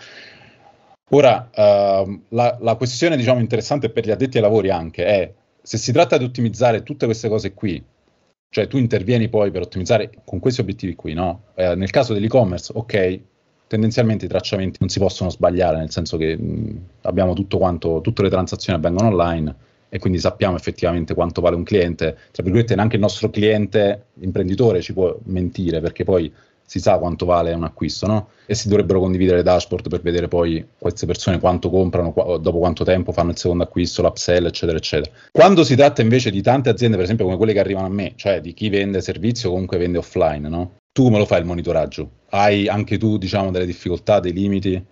S1: Ora, uh, la, la questione, diciamo, interessante per gli addetti ai lavori anche è, se si tratta di ottimizzare tutte queste cose qui, cioè tu intervieni poi per ottimizzare con questi obiettivi qui, no? Eh, nel caso dell'e-commerce, ok, tendenzialmente i tracciamenti non si possono sbagliare, nel senso che mh, abbiamo tutto quanto, tutte le transazioni avvengono online e quindi sappiamo effettivamente quanto vale un cliente. Tra virgolette, neanche il nostro cliente imprenditore ci può mentire, perché poi si sa quanto vale un acquisto, no? E si dovrebbero condividere le dashboard per vedere poi queste persone quanto comprano, qu- dopo quanto tempo fanno il secondo acquisto, l'upsell, eccetera, eccetera. Quando si tratta invece di tante aziende, per esempio come quelle che arrivano a me, cioè di chi vende servizi o comunque vende offline, no? Tu come lo fai il monitoraggio? Hai anche tu, diciamo, delle difficoltà, dei limiti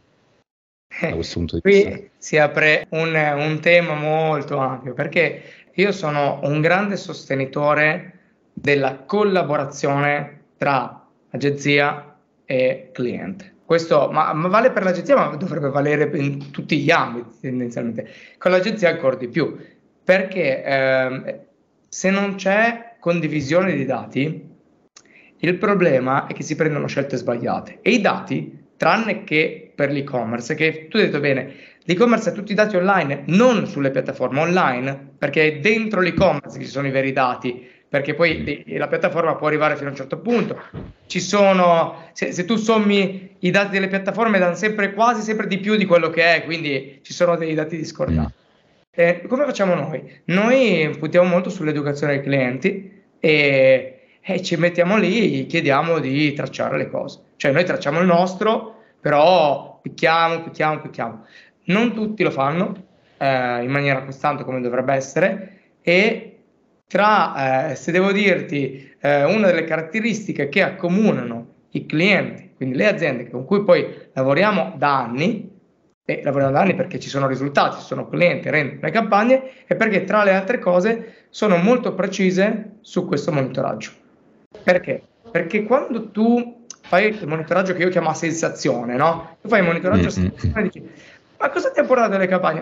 S1: da questo punto di vista?
S2: Qui si apre un, un tema molto ampio, perché io sono un grande sostenitore della collaborazione tra agenzia e cliente. Questo ma, ma vale per l'agenzia, ma dovrebbe valere in tutti gli ambiti tendenzialmente. Con l'agenzia ancora di più, perché eh, se non c'è condivisione di dati, il problema è che si prendono scelte sbagliate e i dati tranne che per l'e-commerce, che tu hai detto bene, l'e-commerce ha tutti i dati online, non sulle piattaforme online, perché è dentro l'e-commerce che ci sono i veri dati, perché poi la piattaforma può arrivare fino a un certo punto. Ci sono, se, se tu sommi i dati delle piattaforme, danno sempre, quasi sempre di più di quello che è, quindi ci sono dei dati discordati. Eh, come facciamo noi? Noi puntiamo molto sull'educazione dei clienti e, e ci mettiamo lì e chiediamo di tracciare le cose. Cioè noi tracciamo il nostro, però picchiamo, picchiamo, picchiamo. Non tutti lo fanno eh, in maniera costante come dovrebbe essere, e tra, eh, se devo dirti, eh, una delle caratteristiche che accomunano i clienti, quindi le aziende con cui poi lavoriamo da anni, e lavoriamo da anni perché ci sono risultati, ci sono clienti, rendono le campagne, e perché tra le altre cose sono molto precise su questo monitoraggio. Perché? Perché quando tu fai il monitoraggio che io chiamo a sensazione, no? Tu fai il monitoraggio a sensazione e dici, ma cosa ti ha portato le campagne?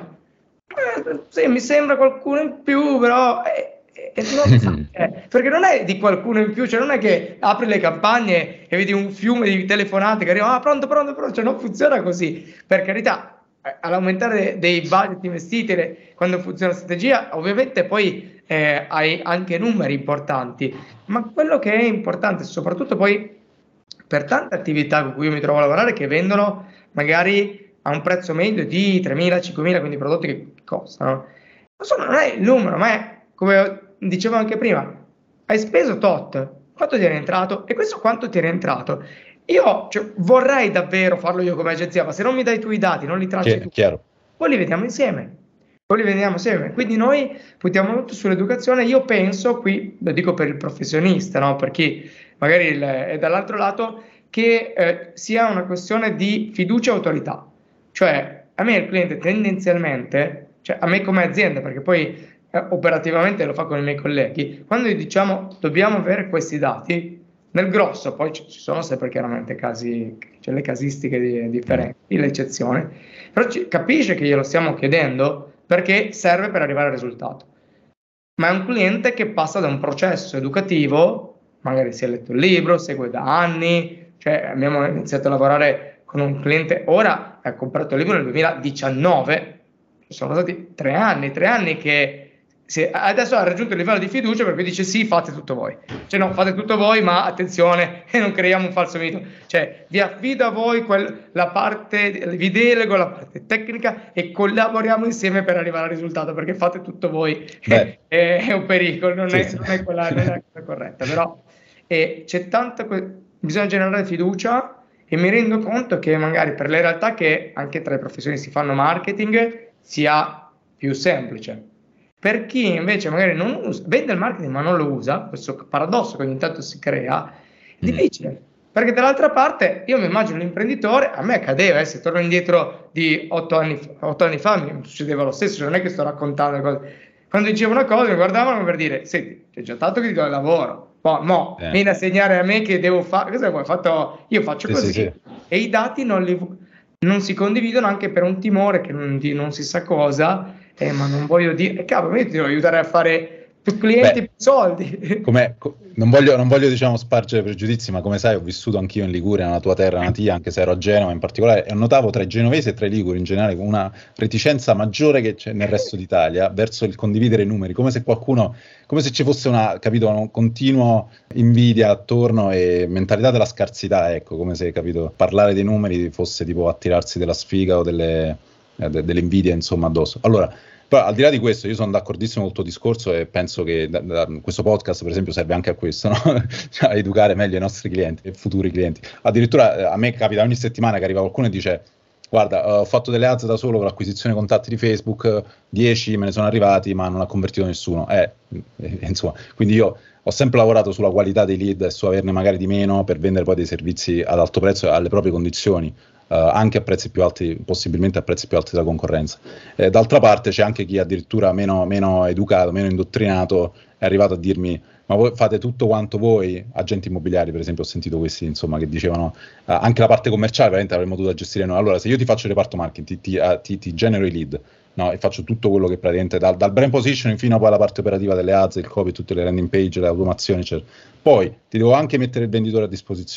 S2: Eh, sì, mi sembra qualcuno in più, però... Eh, E non sa, eh, perché non è di qualcuno in più, cioè non è che apri le campagne e vedi un fiume di telefonate che arrivano, ah pronto, pronto, pronto, cioè non funziona così, per carità, eh, all'aumentare dei budget investiti, le, quando funziona la strategia, ovviamente poi eh, hai anche numeri importanti, ma quello che è importante, soprattutto poi per tante attività con cui io mi trovo a lavorare, che vendono magari a un prezzo medio di tremila, cinquemila, quindi prodotti che costano, insomma non è il numero, ma è come dicevo anche prima, hai speso tot, quanto ti è rientrato? E questo quanto ti è rientrato? Io cioè, vorrei davvero farlo io come agenzia, ma se non mi dai tu i dati, non li tracci tu,
S1: chiaro. Poi
S2: li vediamo insieme. Poi li vediamo insieme. Quindi noi puntiamo molto sull'educazione. Io penso, qui lo dico per il professionista, no? Per chi magari il, è dall'altro lato, che eh, sia una questione di fiducia e autorità. Cioè, a me il cliente tendenzialmente, cioè a me come azienda, perché poi Eh, operativamente lo fa con i miei colleghi, quando diciamo dobbiamo avere questi dati, nel grosso poi ci sono sempre chiaramente casi, cioè le casistiche di, differenti, l'eccezione, però ci, capisce che glielo stiamo chiedendo perché serve per arrivare al risultato, ma è un cliente che passa da un processo educativo, magari si è letto il libro, segue da anni, cioè abbiamo iniziato a lavorare con un cliente, ora ha comprato il libro nel duemiladiciannove, sono stati tre anni, tre anni che se adesso ha raggiunto il livello di fiducia per cui dice sì, fate tutto voi, cioè no, fate tutto voi, ma attenzione e non creiamo un falso mito, cioè vi affido a voi quel, la parte, vi delego la parte tecnica e collaboriamo insieme per arrivare al risultato, perché fate tutto voi è, è un pericolo, non, sì, è, sì. non è quella, non è la cosa corretta, però eh, c'è tanta, bisogna generare fiducia, e mi rendo conto che magari per le realtà che anche tra i professionisti fanno marketing sia più semplice. Per chi invece magari non usa, vende il marketing ma non lo usa, questo paradosso che ogni tanto si crea, è difficile. Mm. Perché dall'altra parte io mi immagino l'imprenditore, a me accadeva, eh, se torno indietro di otto anni, otto anni fa mi succedeva lo stesso, non è che sto raccontando le cose. Quando dicevo una cosa mi guardavano per dire, senti, c'è già tanto che ti do il lavoro, poi mo, eh. vieni a segnare a me che devo fare, cosa vuoi? Fatto, io faccio sì, così, sì, sì. E i dati non, li, non si condividono anche per un timore che non, di non si sa cosa. Eh, ma non voglio dire, cavolo, io ti devo aiutare a fare più clienti, Beh, più soldi.
S1: Come, co- non voglio, non voglio diciamo spargere pregiudizi, ma come sai ho vissuto anch'io in Liguria, nella tua terra natia, anche se ero a Genova in particolare, e notavo tra i genovesi e tra i liguri in generale una reticenza maggiore che c'è nel resto d'Italia verso il condividere i numeri, come se qualcuno, come se ci fosse una, capito, un continuo invidia attorno e mentalità della scarsità, ecco, come se, capito, parlare dei numeri fosse tipo attirarsi della sfiga o delle... delle invidie insomma addosso. Allora, però al di là di questo io sono d'accordissimo con il tuo discorso e penso che da, da, questo podcast per esempio serve anche a questo, no? Cioè, a educare meglio i nostri clienti e futuri clienti. Addirittura a me capita ogni settimana che arriva qualcuno e dice guarda, ho fatto delle ads da solo con l'acquisizione contatti di Facebook, dieci me ne sono arrivati ma non ha convertito nessuno, eh, eh, insomma, quindi io ho sempre lavorato sulla qualità dei lead e su averne magari di meno per vendere poi dei servizi ad alto prezzo e alle proprie condizioni. Uh, anche a prezzi più alti, possibilmente a prezzi più alti della concorrenza. Eh, d'altra parte c'è anche chi addirittura meno, meno educato, meno indottrinato è arrivato a dirmi ma voi fate tutto quanto voi, agenti immobiliari per esempio, ho sentito questi insomma che dicevano uh, anche la parte commerciale veramente avremmo dovuto gestire noi. Allora se io ti faccio il reparto marketing, ti, ti, uh, ti, ti genero i lead, no, e faccio tutto quello che praticamente dal, dal brand positioning fino a poi alla parte operativa delle ads, il copy, tutte le landing page, le automazioni eccetera. Poi ti devo anche mettere il venditore a disposizione.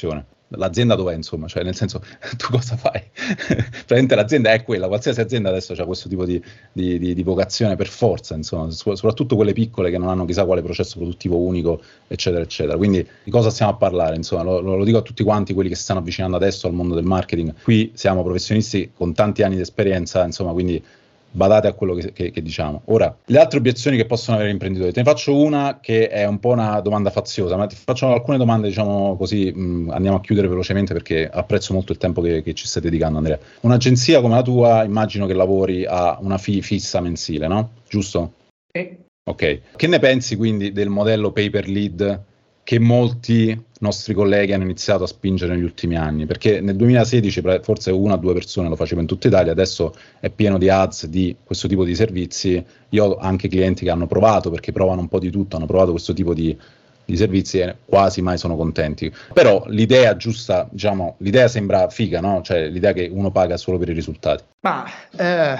S1: l'azienda dov'è, insomma, cioè nel senso, tu cosa fai? Praticamente l'azienda è quella, qualsiasi azienda adesso ha questo tipo di, di, di, di vocazione per forza, insomma, soprattutto quelle piccole che non hanno chissà quale processo produttivo unico, eccetera, eccetera. Quindi di cosa stiamo a parlare? Insomma, lo, lo dico a tutti quanti quelli che si stanno avvicinando adesso al mondo del marketing. Qui siamo professionisti con tanti anni di esperienza, insomma, quindi badate a quello che, che, che diciamo. Ora, le altre obiezioni che possono avere gli imprenditori, te ne faccio una che è un po' una domanda faziosa, ma ti faccio alcune domande, diciamo così, mh, andiamo a chiudere velocemente perché apprezzo molto il tempo che, che ci stai dedicando, Andrea. Un'agenzia come la tua, immagino che lavori a una fee fissa mensile, no? Giusto?
S2: Sì.
S1: Ok. Che ne pensi quindi del modello pay per lead che molti nostri colleghi hanno iniziato a spingere negli ultimi anni? Perché nel duemilasedici forse una o due persone lo facevano in tutta Italia, adesso è pieno di ads di questo tipo di servizi. Io ho anche clienti che hanno provato, perché provano un po' di tutto, hanno provato questo tipo di, di servizi e quasi mai sono contenti. Però l'idea giusta, diciamo, l'idea sembra figa, no? Cioè l'idea che uno paga solo per i risultati.
S2: Ma eh,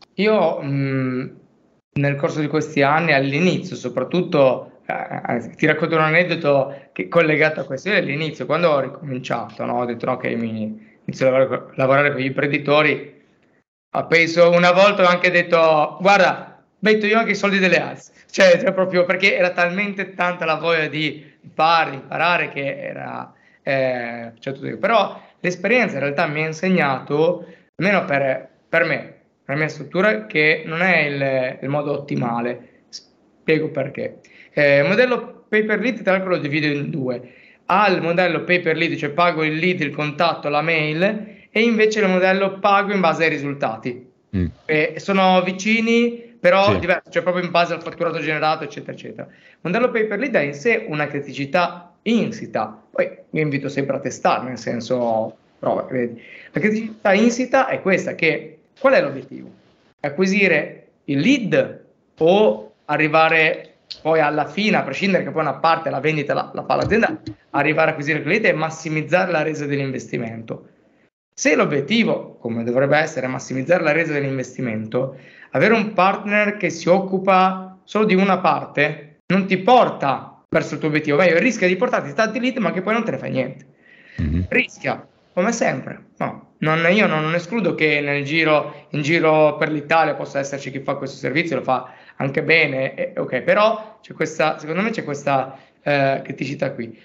S2: io mh, nel corso di questi anni, all'inizio soprattutto, Eh, ti racconto un aneddoto che, collegato a questo. Io all'inizio, quando ho ricominciato, no, ho detto no, ok, mi inizio a lavorare, lavorare con gli imprenditori, ho penso una volta ho anche detto guarda, metto io anche i soldi delle ads, cioè, cioè proprio perché era talmente tanta la voglia di fare, di imparare, che era eh, cioè, tutto. Però l'esperienza in realtà mi ha insegnato, almeno per, per me, per la mia struttura, che non è il, il modo ottimale. Spiego perché. Eh, il modello pay per lead, tra l'altro, lo divido in due. Ha il modello pay per lead, cioè pago il lead, il contatto, la mail, e invece il modello pago in base ai risultati. Mm. Eh, sono vicini, però sì, diversi, cioè proprio in base al fatturato generato, eccetera, eccetera. Il modello pay per lead ha in sé una criticità insita. Poi io invito sempre a testarlo, nel senso, prova, vedi. La criticità insita è questa, che qual è l'obiettivo? Acquisire il lead o arrivare poi alla fine, a prescindere che poi una parte la vendita la, la fa l'azienda, arrivare a acquisire il cliente e massimizzare la resa dell'investimento. Se l'obiettivo, come dovrebbe essere, è massimizzare la resa dell'investimento, avere un partner che si occupa solo di una parte non ti porta verso il tuo obiettivo. Meglio, rischia di portarti tanti lead ma che poi non te ne fai niente. Mm-hmm. Rischia, come sempre. No, non, io non, non escludo che nel giro, in giro per l'Italia possa esserci chi fa questo servizio, lo fa anche bene, eh, ok, però c'è questa, secondo me c'è questa eh, criticità qui.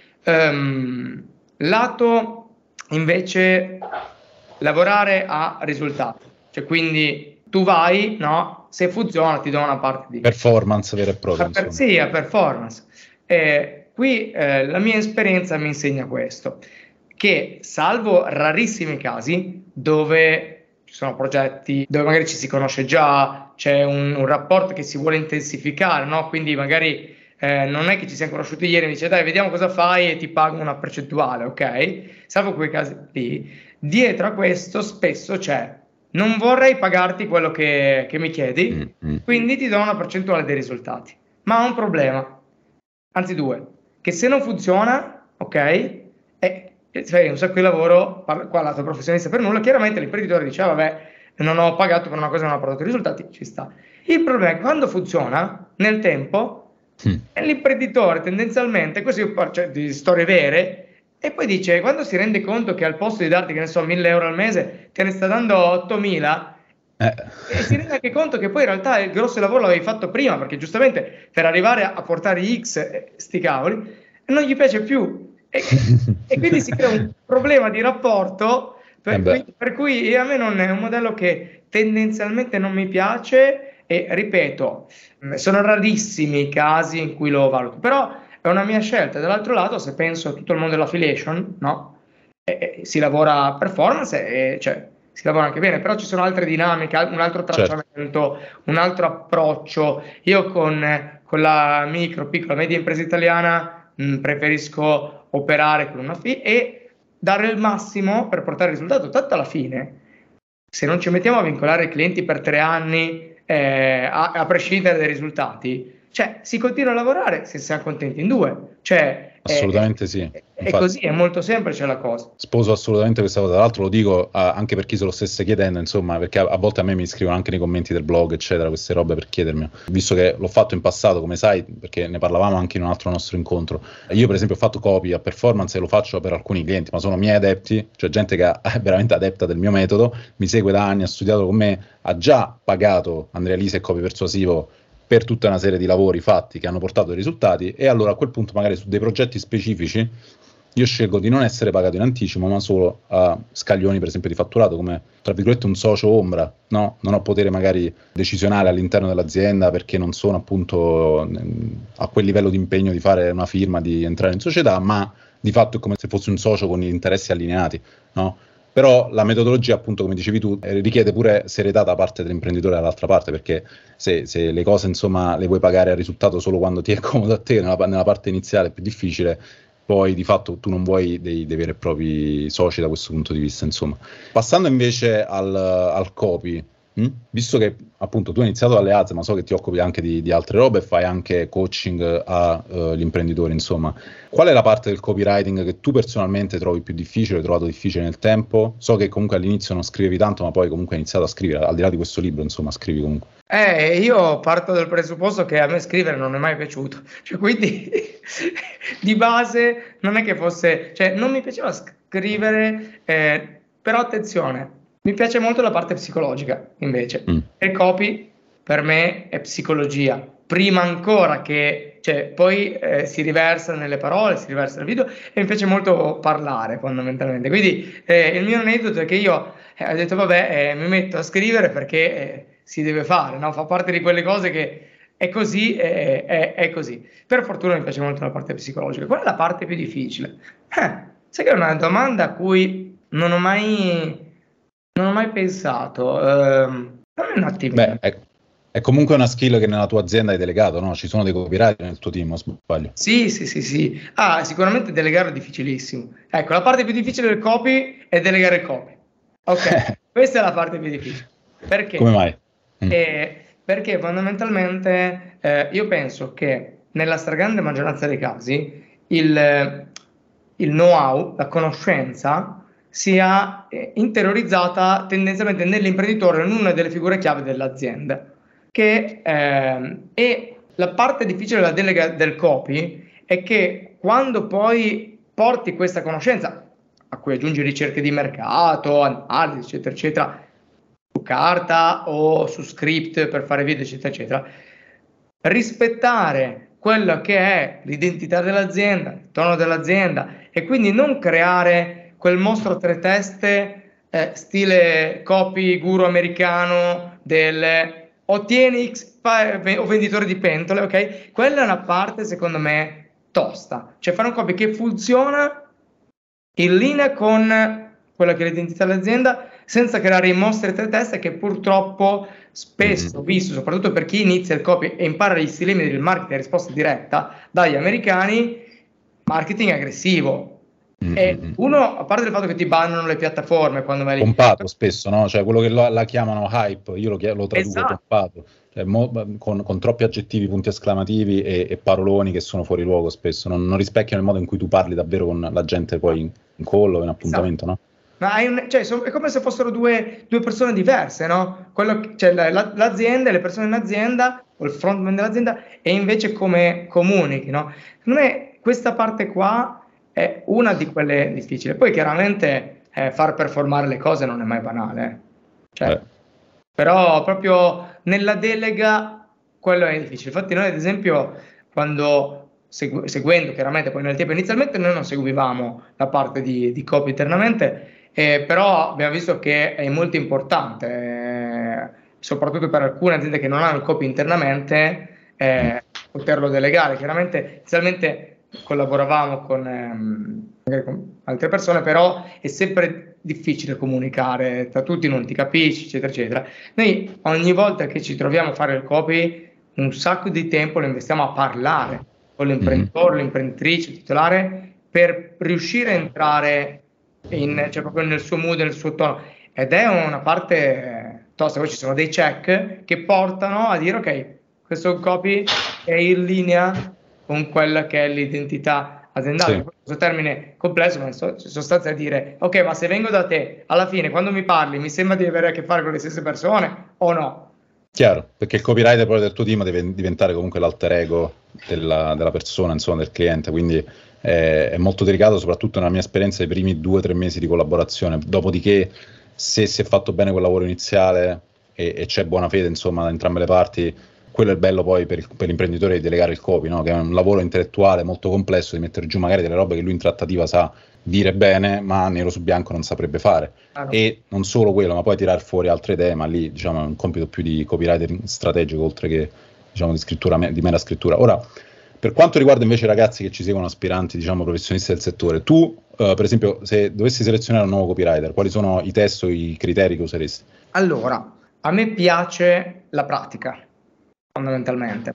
S2: Um, lato invece lavorare a risultati, cioè quindi tu vai, no? Se funziona ti do una parte di
S1: performance vera e propria.
S2: Per, sì, a performance. Eh, qui eh, la mia esperienza mi insegna questo, che salvo rarissimi casi dove ci sono progetti dove magari ci si conosce già, c'è un, un rapporto che si vuole intensificare, no? Quindi magari eh, non è che ci siamo conosciuti ieri e mi dice dai vediamo cosa fai e ti pago una percentuale, ok? Salvo quei casi lì, dietro a questo spesso c'è non vorrei pagarti quello che, che mi chiedi, mm-hmm. quindi ti do una percentuale dei risultati. Ma ho un problema, anzi due, che se non funziona, ok, e fai un sacco di lavoro, qua lato professionista per nulla, chiaramente l'imprenditore dice, ah, vabbè, non ho pagato per una cosa che non ha portato i risultati, ci sta. Il problema è che quando funziona, nel tempo, mm. l'imprenditore tendenzialmente, queste io parlo di storie vere, e poi dice, quando si rende conto che al posto di darti, che ne so, mille euro al mese, te ne sta dando ottomila, eh. e si rende anche conto che poi in realtà il grosso lavoro l'avevi fatto prima, perché giustamente per arrivare a portare X, eh, sti cavoli, non gli piace più. E, e quindi si crea un problema di rapporto, per, eh cui, per cui a me non è un modello che tendenzialmente non mi piace, e ripeto, sono rarissimi i casi in cui lo valuto, però è una mia scelta. Dall'altro lato, se penso a tutto il mondo dell'affiliation, no? E, e si lavora a performance, e, cioè si lavora anche bene, però ci sono altre dinamiche, un altro tracciamento, certo. un altro approccio. Io con, con la micro, piccola, media impresa italiana mh, preferisco operare con una fee e dare il massimo per portare il risultato. Tanto alla fine, se non ci mettiamo a vincolare i clienti per tre anni, eh, a, a prescindere dai risultati, cioè si continua a lavorare se siamo contenti in due, cioè
S1: assolutamente
S2: è,
S1: sì.
S2: è, è
S1: Infatti,
S2: così, è molto semplice la cosa.
S1: sposo assolutamente questa cosa. Tra l'altro lo dico a, anche per chi se lo stesse chiedendo, insomma, perché a, a volte a me mi scrivono anche nei commenti del blog, eccetera, queste robe per chiedermi, visto che l'ho fatto in passato, come sai, perché ne parlavamo anche in un altro nostro incontro. Io per esempio ho fatto copy a performance e lo faccio per alcuni clienti, ma sono miei adepti, cioè gente che è veramente adepta del mio metodo, mi segue da anni, ha studiato con me, ha già pagato Andrea Lisi e Copy Persuasivo per tutta una serie di lavori fatti che hanno portato dei risultati, e allora a quel punto magari su dei progetti specifici io scelgo di non essere pagato in anticipo, ma solo a scaglioni per esempio di fatturato, come tra virgolette un socio ombra, no? Non ho potere magari decisionale all'interno dell'azienda perché non sono appunto a quel livello di impegno di fare una firma, di entrare in società, ma di fatto è come se fossi un socio con gli interessi allineati, no? Però la metodologia, appunto, come dicevi tu, richiede pure serietà da parte dell'imprenditore dall'altra parte, perché se, se le cose, insomma, le vuoi pagare al risultato solo quando ti è comodo a te, nella, nella parte iniziale è più difficile, poi di fatto tu non vuoi dei, dei veri e propri soci da questo punto di vista, insomma. Passando invece al, al copy, mh? Visto che appunto tu hai iniziato dalle aziende, ma so che ti occupi anche di, di altre robe e fai anche coaching agli uh, imprenditori, insomma, qual è la parte del copywriting che tu personalmente trovi più difficile, hai trovato difficile nel tempo? So che comunque all'inizio non scrivevi tanto, ma poi comunque hai iniziato a scrivere, al di là di questo libro, insomma, scrivi comunque.
S2: Eh, io parto dal presupposto che a me scrivere non è mai piaciuto, cioè quindi di base non è che fosse, cioè non mi piaceva scrivere, eh, però attenzione, mi piace molto la parte psicologica invece,
S1: Mm.
S2: e copy per me è psicologia, prima ancora che, cioè poi eh, si riversa nelle parole, si riversa nel video, e mi piace molto parlare fondamentalmente, quindi eh, il mio aneddoto è che io eh, ho detto vabbè, eh, mi metto a scrivere perché eh, si deve fare, no? Fa parte di quelle cose che è così, è, è, è così. Per fortuna mi piace molto la parte psicologica. Qual è la parte più difficile? Eh, sai che è una domanda a cui non ho mai, non ho mai pensato. Ehm, fammi un attimino.
S1: Beh, è, è comunque una skill che nella tua azienda hai delegato, no? Ci sono dei copywriter nel tuo team, o sbaglio?
S2: Sì, sì, sì, sì. Ah, sicuramente delegare è difficilissimo. Ecco, la parte più difficile del copy è delegare il copy. Ok, questa è la parte più difficile. Perché?
S1: Come mai? Mm.
S2: Eh, perché fondamentalmente eh, io penso che nella stragrande maggioranza dei casi il, il know-how, la conoscenza sia eh, interiorizzata tendenzialmente nell'imprenditore, in una delle figure chiave dell'azienda. Che eh, e la parte difficile della delega del copy è che quando poi porti questa conoscenza, a cui aggiungi ricerche di mercato, analisi, eccetera, eccetera, su carta o su script per fare video, eccetera, eccetera, rispettare quello che è l'identità dell'azienda, il tono dell'azienda, e quindi non creare quel mostro a tre teste eh, stile copy guru americano del ottieni X o venditore di pentole, ok? Quella è una parte secondo me tosta, cioè fare un copy che funziona in linea con quella che è l'identità dell'azienda, senza creare i mostri a tre teste che purtroppo spesso, mm-hmm. visto soprattutto per chi inizia il copy e impara gli stilemi del marketing a risposta diretta dagli americani, marketing aggressivo. Mm-hmm. E uno, a parte il fatto che ti bannano le piattaforme quando vai lì,
S1: pompato spesso, no? Cioè quello che lo, la chiamano hype, io lo, lo traduco esatto. pompato, cioè, mo, con, con troppi aggettivi, punti esclamativi e, e paroloni che sono fuori luogo spesso, non, non rispecchiano il modo in cui tu parli davvero con la gente poi in, in call o in appuntamento, esatto. no?
S2: Ma hai un, cioè, so, è come se fossero due, due persone diverse, no? Quello, cioè, la, la, l'azienda, le persone nell'azienda, o il frontman dell'azienda, e invece come comunichi, no? Secondo me questa parte qua è una di quelle difficili. Poi chiaramente eh, far performare le cose non è mai banale, eh. Cioè, eh. Però proprio nella delega quello è difficile. Infatti noi ad esempio quando segu- seguendo chiaramente poi nel tempo, inizialmente noi non seguivamo la parte di, di copy internamente, eh, però abbiamo visto che è molto importante, eh, soprattutto per alcune aziende che non hanno il copy internamente, eh, poterlo delegare. Chiaramente inizialmente collaboravamo con, ehm, con altre persone, però è sempre difficile comunicare tra tutti, non ti capisci, eccetera, eccetera. Noi ogni volta che ci troviamo a fare il copy, un sacco di tempo lo investiamo a parlare con l'imprenditore, mm-hmm. l'imprenditrice, il titolare, per riuscire a entrare in, cioè proprio nel suo mood, nel suo tono. Ed è una parte tosta. Poi ci sono dei check che portano a dire ok, questo copy è in linea con quella che è l'identità aziendale. Sì. Questo termine complesso, ma in sostanza è dire, ok, ma se vengo da te, alla fine, quando mi parli, mi sembra di avere a che fare con le stesse persone o no?
S1: Chiaro, perché il copywriter poi del tuo team deve diventare comunque l'alter ego della, della persona, insomma, del cliente, quindi è, è molto delicato, soprattutto nella mia esperienza, i primi due o tre mesi di collaborazione. Dopodiché, se si è fatto bene quel lavoro iniziale e, e c'è buona fede, insomma, da entrambe le parti, quello è il bello poi per, il, per l'imprenditore di delegare il copy, no? Che è un lavoro intellettuale molto complesso, di mettere giù magari delle robe che lui in trattativa sa dire bene, ma nero su bianco non saprebbe fare. Ah, no. E non solo quello, ma poi tirar fuori altre idee, ma lì diciamo è un compito più di copywriter strategico, oltre che diciamo di scrittura, di mera scrittura. Ora, per quanto riguarda invece i ragazzi che ci seguono, aspiranti, diciamo professionisti del settore, tu uh, per esempio se dovessi selezionare un nuovo copywriter, quali sono i test o i criteri che useresti?
S2: Allora, a me piace la pratica, fondamentalmente,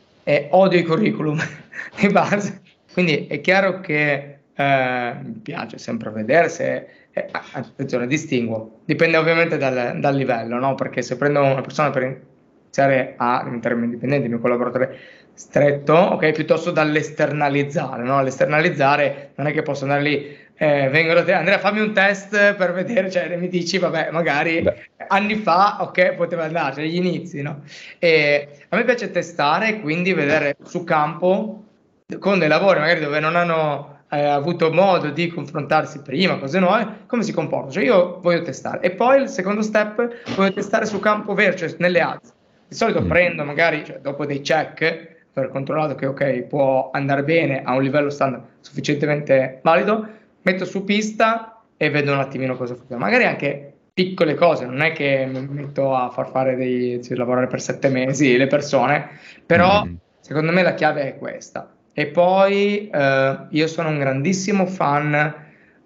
S2: e odio i curriculum di base, quindi è chiaro che eh, mi piace sempre vedere se, eh, attenzione, distinguo, dipende ovviamente dal, dal livello, no? Perché se prendo una persona per iniziare a diventare un indipendente, il mio collaboratore stretto, ok, piuttosto dall'esternalizzare, no? L'esternalizzare non è che posso andare lì, eh, vengo da te, Andrea, fammi un test per vedere, cioè mi dici, vabbè, magari Beh. anni fa, ok, poteva andare, cioè gli inizi, no? E a me piace testare, quindi vedere su campo, con dei lavori magari dove non hanno eh, avuto modo di confrontarsi prima, cose nuove, come si comporta, cioè io voglio testare. E poi il secondo step, voglio testare su campo vero, cioè nelle ads. Di solito mm. prendo magari, cioè, dopo dei check, per controllato che ok, può andare bene a un livello standard sufficientemente valido, metto su pista e vedo un attimino cosa funziona. Magari anche piccole cose, non è che mi metto a far fare dei, cioè, lavorare per sette mesi le persone, però mm. secondo me la chiave è questa. E poi eh, io sono un grandissimo fan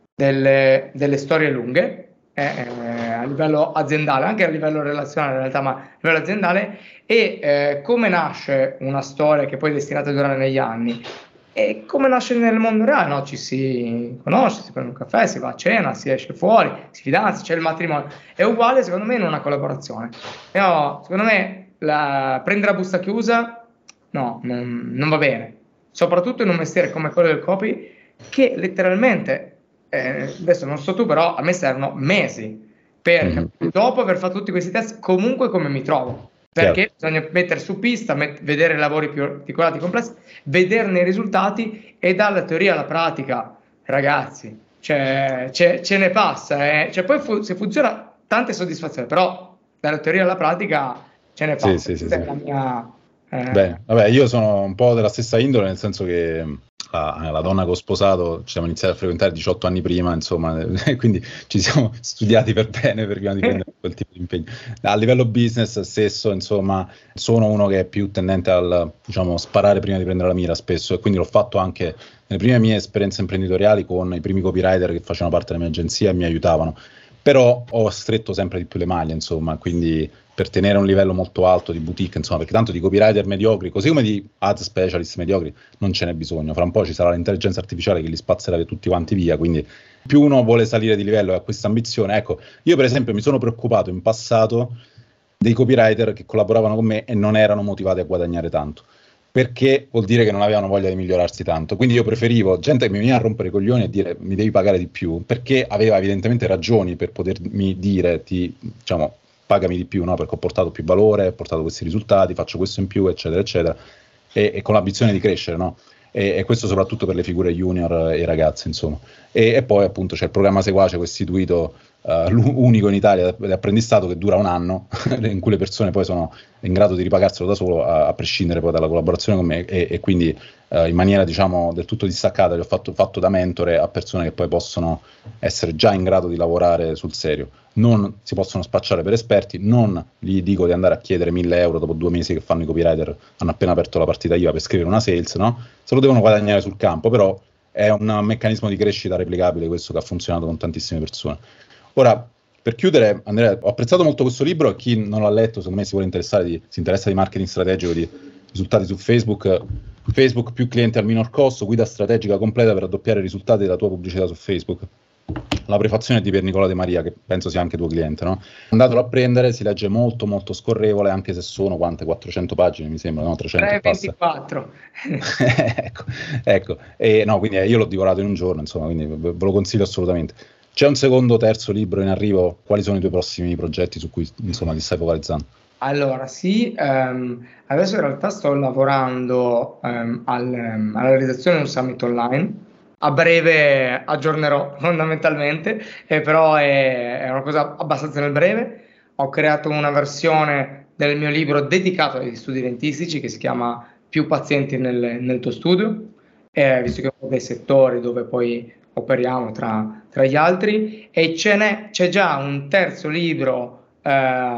S2: delle, delle storie lunghe, eh, eh, a livello aziendale, anche a livello relazionale in realtà, ma a livello aziendale, e eh, come nasce una storia che poi è destinata a durare negli anni, e come nasce nel mondo reale, no? Ci si conosce, si prende un caffè, si va a cena, si esce fuori, si fidanza, c'è il matrimonio, è uguale secondo me in una collaborazione. No, secondo me la, prendere la busta chiusa, no, non, non va bene. Soprattutto in un mestiere come quello del copy, che letteralmente, eh, adesso non so tu, però a me servono mesi per mm-hmm. dopo aver fatto tutti questi test comunque come mi trovo, perché certo. bisogna mettere su pista, met- vedere i lavori più articolati, complessi, vederne i risultati, e dalla teoria alla pratica, ragazzi, cioè, ce, ce ne passa, eh. Cioè, poi fu- se funziona tante soddisfazioni, però dalla teoria alla pratica ce ne passa.
S1: Sì, sì,
S2: questa
S1: sì,
S2: è
S1: sì.
S2: la mia... Eh.
S1: Bene, vabbè, io sono un po' della stessa indole, nel senso che la, la donna che ho sposato ci siamo iniziati a frequentare diciotto anni prima, insomma, quindi ci siamo studiati per bene per prima di prendere quel tipo di impegno. A livello business stesso, insomma, sono uno che è più tendente al, diciamo, sparare prima di prendere la mira spesso, e quindi l'ho fatto anche nelle prime mie esperienze imprenditoriali con i primi copywriter che facevano parte della mia agenzia e mi aiutavano. Però ho stretto sempre di più le maglie, insomma, quindi per tenere un livello molto alto di boutique, insomma, perché tanto di copywriter mediocri, così come di ad specialist mediocri, non ce n'è bisogno. Fra un po' ci sarà l'intelligenza artificiale che li spazzerà tutti quanti via, quindi più uno vuole salire di livello e ha questa ambizione. Ecco, io per esempio mi sono preoccupato in passato dei copywriter che collaboravano con me e non erano motivati a guadagnare tanto, perché vuol dire che non avevano voglia di migliorarsi tanto. Quindi io preferivo gente che mi veniva a rompere i coglioni e dire mi devi pagare di più, perché aveva evidentemente ragioni per potermi dire, ti, diciamo, pagami di più, no? Perché ho portato più valore, ho portato questi risultati, faccio questo in più, eccetera, eccetera, e, e con l'ambizione di crescere, no? E, e questo soprattutto per le figure junior e ragazze, insomma. E, e poi appunto c'è il programma Seguace, che ho istituito, uh, l'unico in Italia di apprendistato, che dura un anno, in cui le persone poi sono in grado di ripagarselo da solo, a, a prescindere poi dalla collaborazione con me, e, e quindi uh, in maniera, diciamo, del tutto distaccata, li ho fatto, fatto da mentore a persone che poi possono essere già in grado di lavorare sul serio. Non si possono spacciare per esperti, non gli dico di andare a chiedere mille euro dopo due mesi che fanno i copywriter, hanno appena aperto la partita I V A per scrivere una sales, no? Se lo devono guadagnare sul campo, però è un meccanismo di crescita replicabile questo, che ha funzionato con tantissime persone. Ora, per chiudere, Andrea, ho apprezzato molto questo libro, e chi non l'ha letto, secondo me si vuole interessare, di, si interessa di marketing strategico, di risultati su Facebook, Facebook più clienti al minor costo, guida strategica completa per raddoppiare i risultati della tua pubblicità su Facebook. la prefazione è di Pier Nicola De Maria, che penso sia anche tuo cliente, no? Andatelo a prendere, si legge molto molto scorrevole, anche se sono quante quattrocento pagine, mi sembra, no? trecento e passa.
S2: ventiquattro
S1: ecco, ecco. E, no, quindi io l'ho divorato in un giorno, insomma, quindi ve lo consiglio assolutamente. C'è un secondo, terzo libro in arrivo? Quali sono i tuoi prossimi progetti su cui, insomma, ti stai focalizzando?
S2: Allora, sì, ehm, adesso in realtà sto lavorando ehm, al, ehm, alla realizzazione di un summit online. A breve aggiornerò fondamentalmente, eh, però è, è una cosa abbastanza nel breve. Ho creato una versione del mio libro dedicato agli studi dentistici che si chiama Più pazienti nel, nel tuo studio, eh, visto che è uno dei settori dove poi operiamo tra, tra gli altri, e ce n'è, c'è già un terzo libro eh,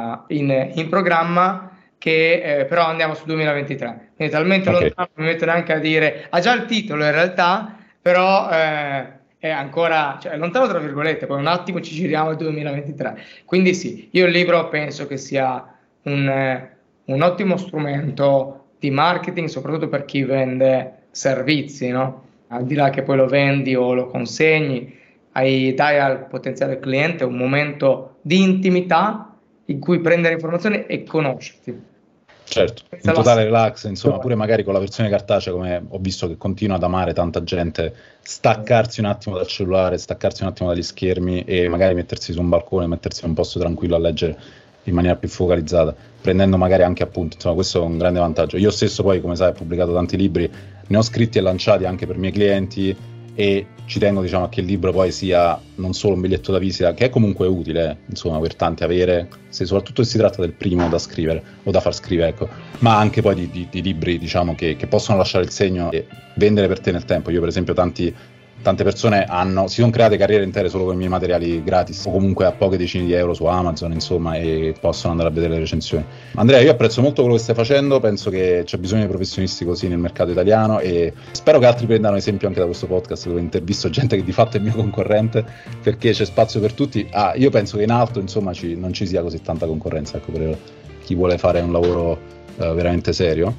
S2: in, in programma che eh, però andiamo sul duemilaventitré, quindi talmente
S1: Ok.
S2: lontano mi metto neanche a dire, ha già il titolo in realtà, però eh, è ancora, cioè, è lontano tra virgolette, poi un attimo ci giriamo al duemilaventitré. Quindi sì, io il libro penso che sia un, eh, un ottimo strumento di marketing, soprattutto per chi vende servizi, no? Al di là che poi lo vendi o lo consegni, hai, dai al potenziale cliente un momento di intimità in cui prendere informazioni e conoscerti.
S1: Certo, in totale relax, insomma, pure magari con la versione cartacea, come ho visto che continua ad amare tanta gente, staccarsi un attimo dal cellulare, staccarsi un attimo dagli schermi e magari mettersi su un balcone, mettersi in un posto tranquillo a leggere in maniera più focalizzata, prendendo magari anche appunti, insomma, questo è un grande vantaggio. Io stesso poi, come sai, ho pubblicato tanti libri, ne ho scritti e lanciati anche per i miei clienti e ci tengo, diciamo, a che il libro poi sia non solo un biglietto da visita, che è comunque utile, insomma, per tanti avere, se soprattutto se si tratta del primo da scrivere o da far scrivere, ecco, ma anche poi di, di, di libri, diciamo, che, che possono lasciare il segno e vendere per te nel tempo. Io per esempio tanti, tante persone hanno, si sono create carriere intere solo con i miei materiali gratis o comunque a poche decine di euro su Amazon, insomma, e possono andare a vedere le recensioni. Andrea, io apprezzo molto quello che stai facendo, penso che c'è bisogno di professionisti così nel mercato italiano e spero che altri prendano esempio anche da questo podcast dove intervisto gente che di fatto è mio concorrente, perché c'è spazio per tutti. Ah, io penso che in alto, insomma, ci, non ci sia così tanta concorrenza, ecco, per chi vuole fare un lavoro eh, veramente serio.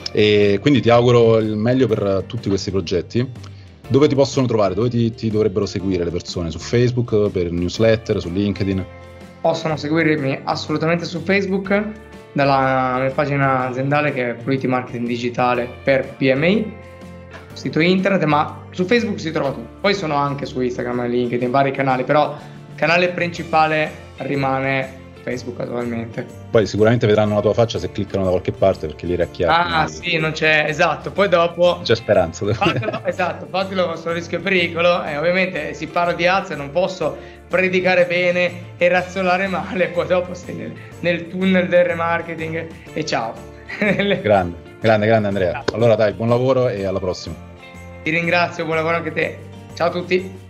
S1: E quindi ti auguro il meglio per tutti questi progetti. Dove ti possono trovare? Dove ti, ti dovrebbero seguire le persone? Su Facebook, per newsletter, su LinkedIn?
S2: Possono seguirmi assolutamente su Facebook, dalla mia pagina aziendale che è Fluidity Marketing Digitale per P M I, sito internet, ma su Facebook si trova tutto. Poi sono anche su Instagram e LinkedIn, vari canali, però il canale principale rimane Facebook attualmente.
S1: Poi sicuramente vedranno la tua faccia se cliccano da qualche parte perché li racchiati.
S2: Ah sì, non c'è, esatto, poi dopo
S1: c'è speranza.
S2: fatelo, esatto, fatelo con rischio e pericolo, e ovviamente si parla di ads e non posso predicare bene e razzolare male, poi dopo sei nel, nel tunnel del remarketing e ciao.
S1: Grande, grande, grande Andrea. Allora dai, buon lavoro e alla prossima.
S2: Ti ringrazio, buon lavoro anche a te. Ciao a tutti.